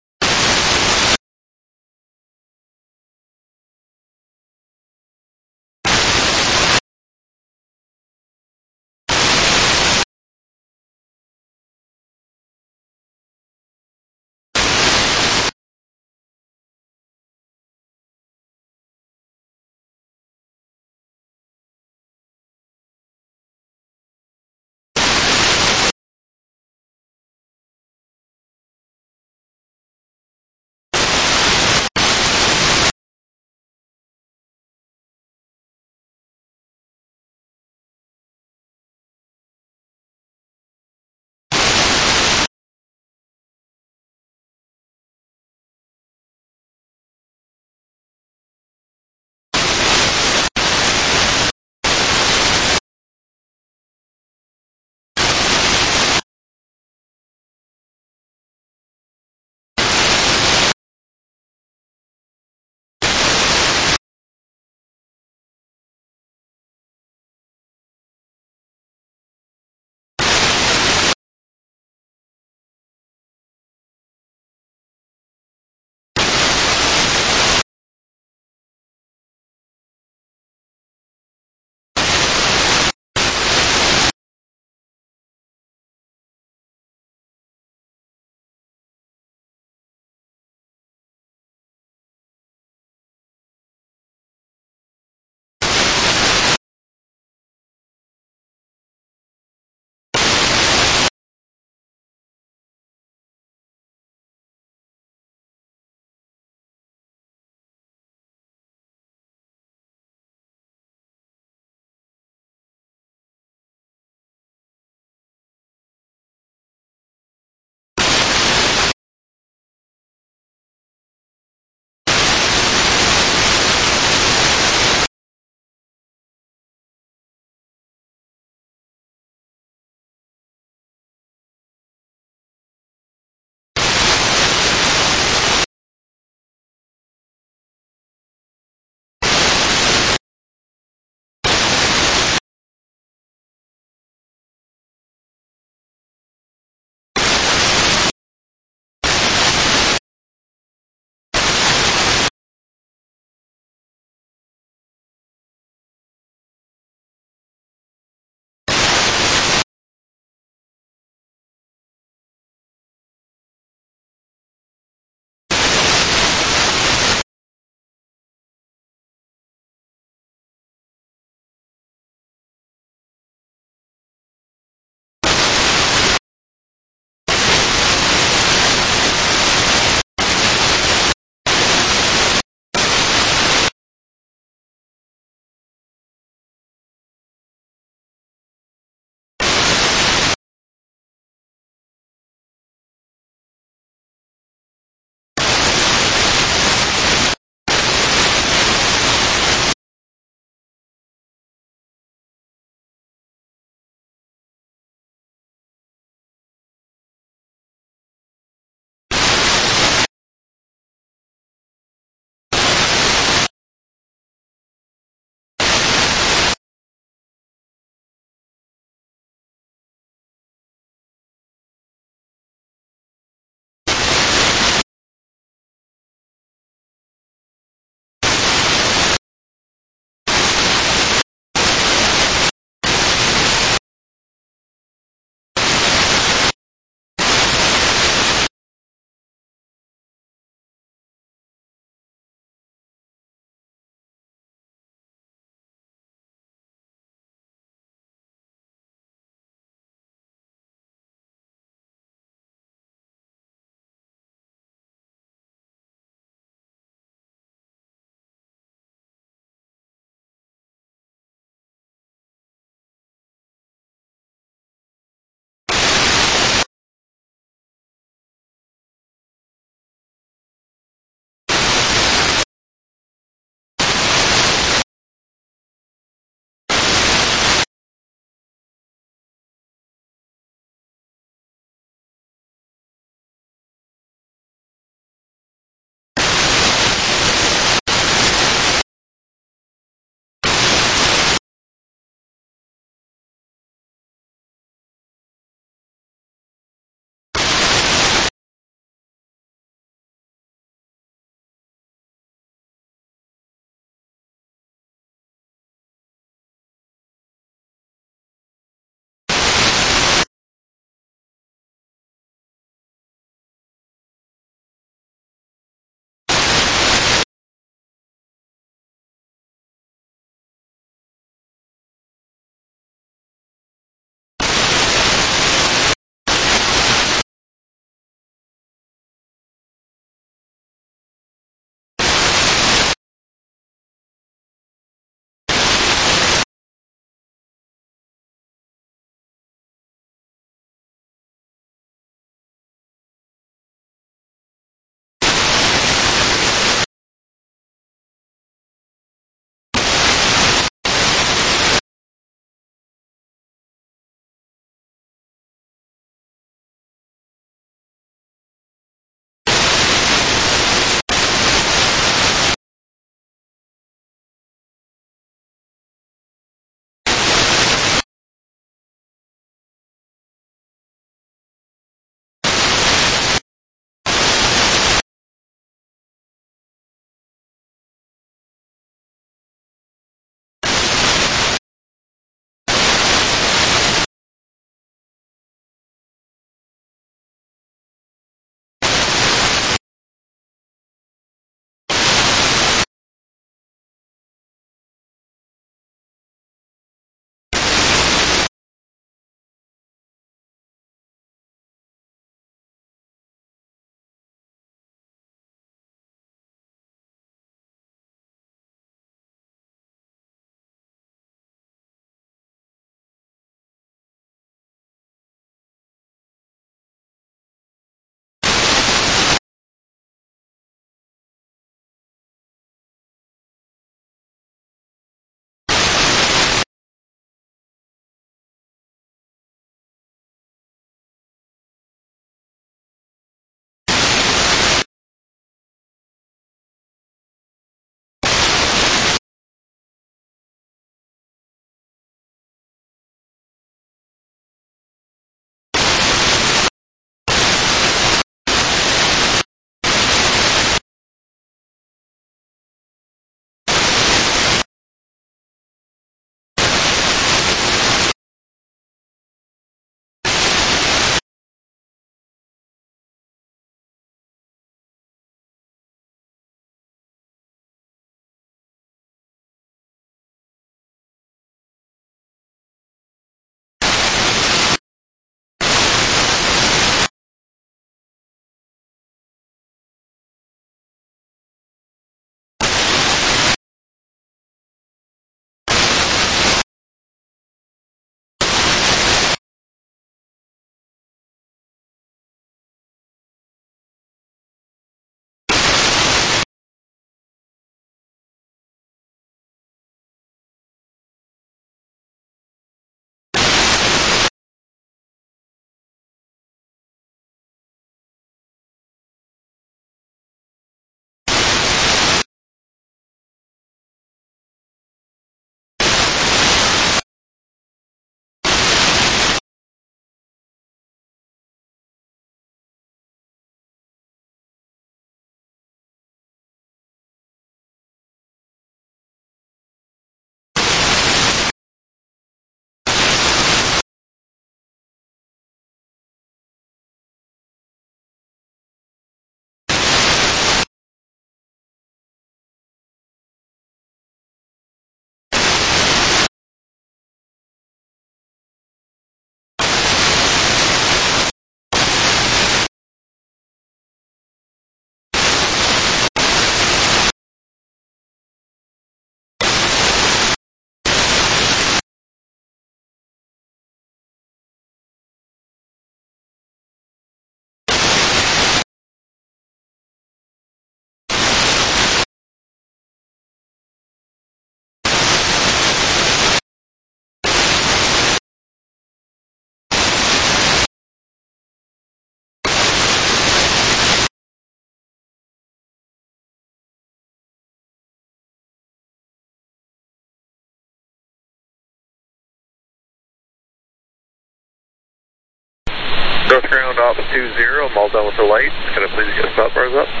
North ground ops two zero, I'm all done with the light. Can I please get stop bars up?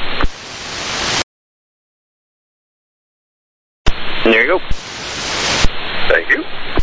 There you go. Thank you.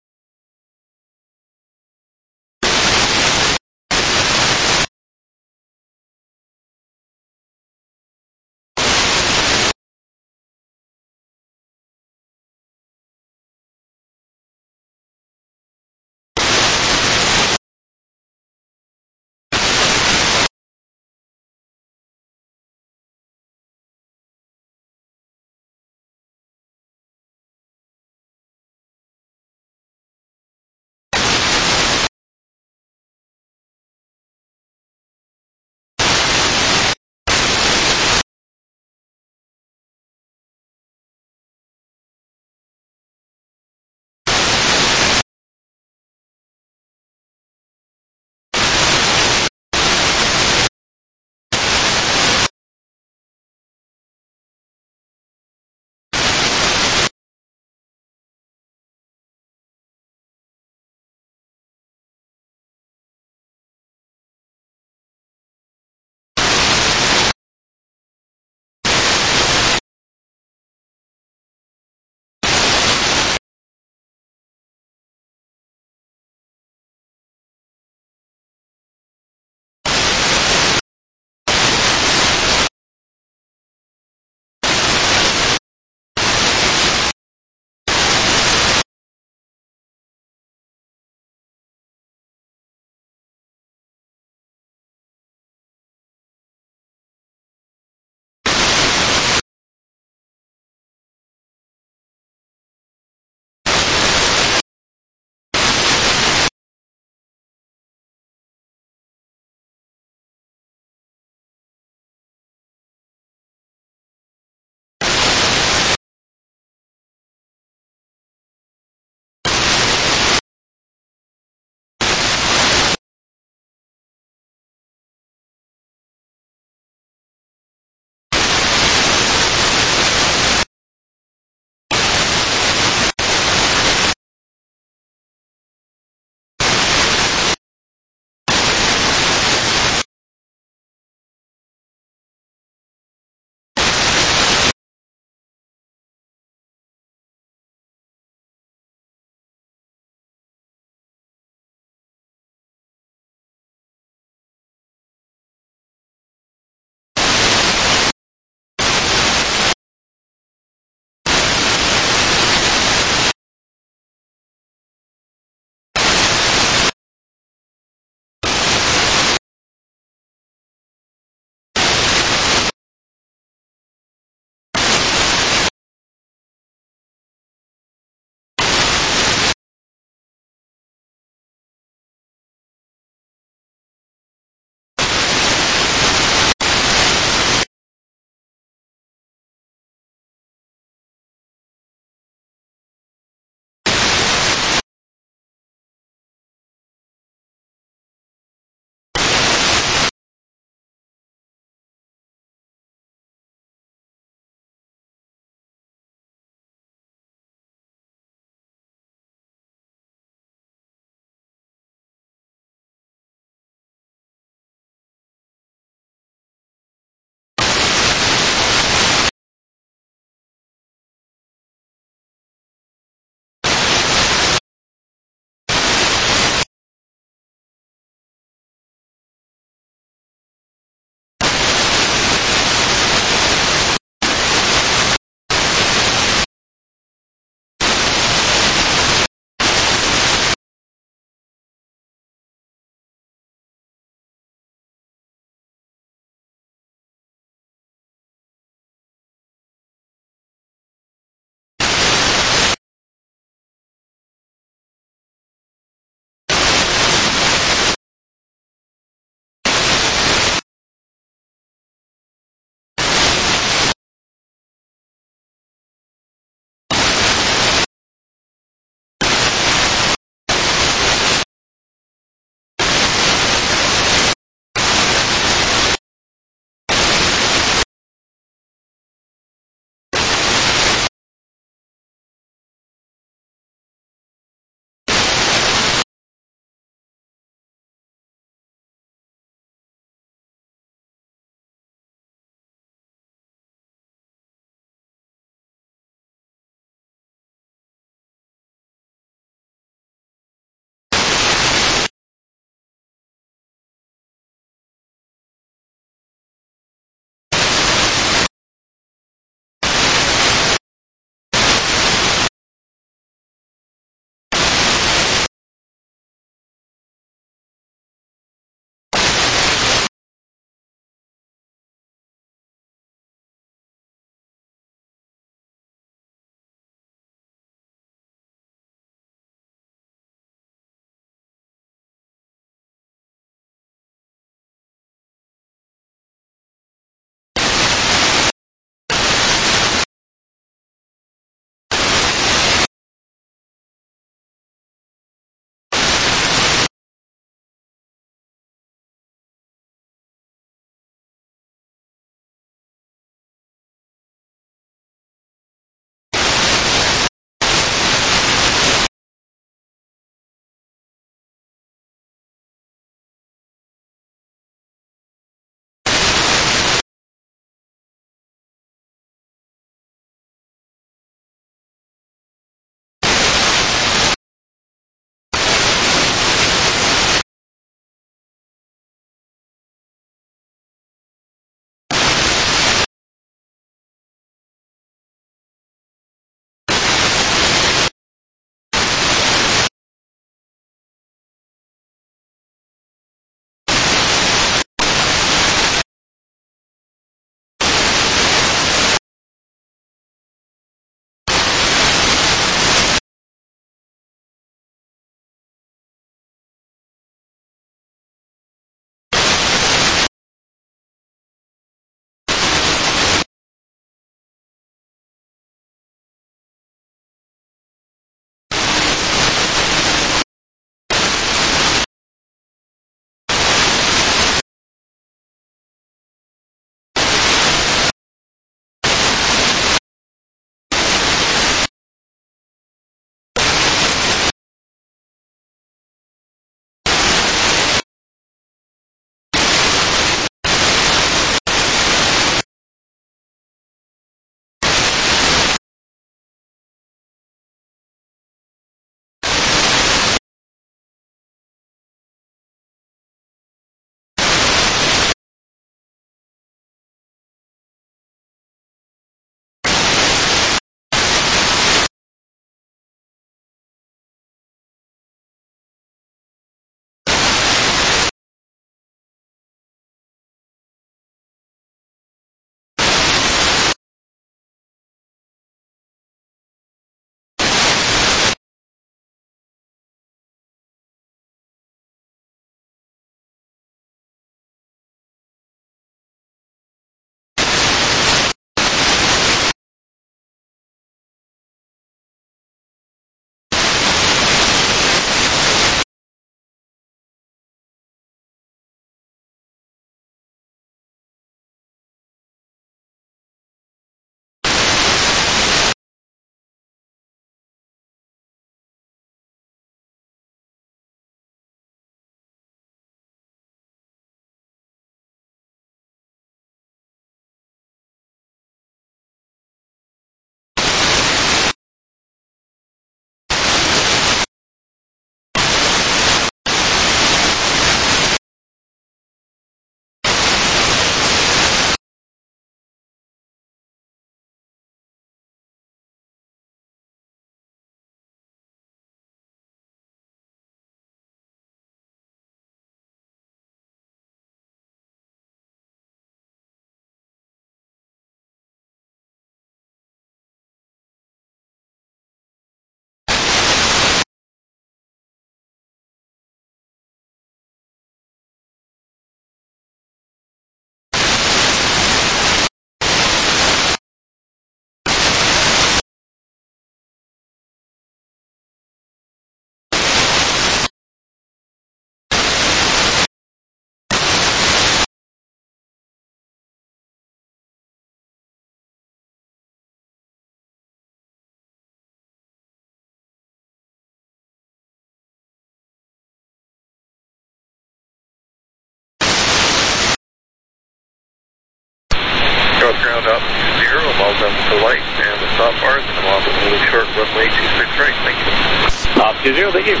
Zero ground up zero, I'm all done with the light and the stop bars, and I'm off a really short runway two six right. Thank you. Off two zero, thank you.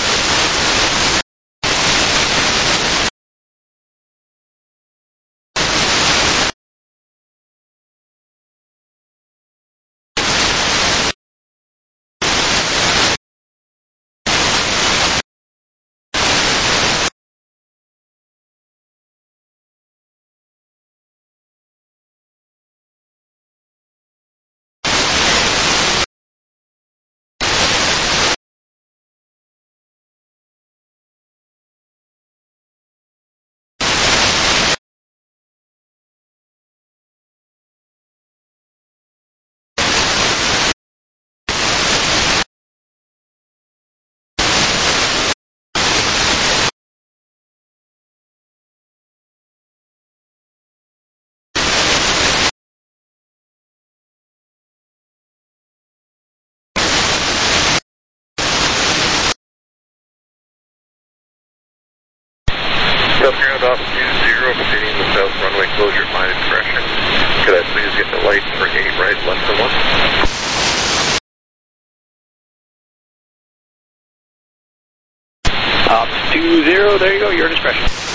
South ground off two zero, proceeding the south runway closure, minus correction. Could I please get the light for eight right, less than one? Off two zero, there you go, your discretion.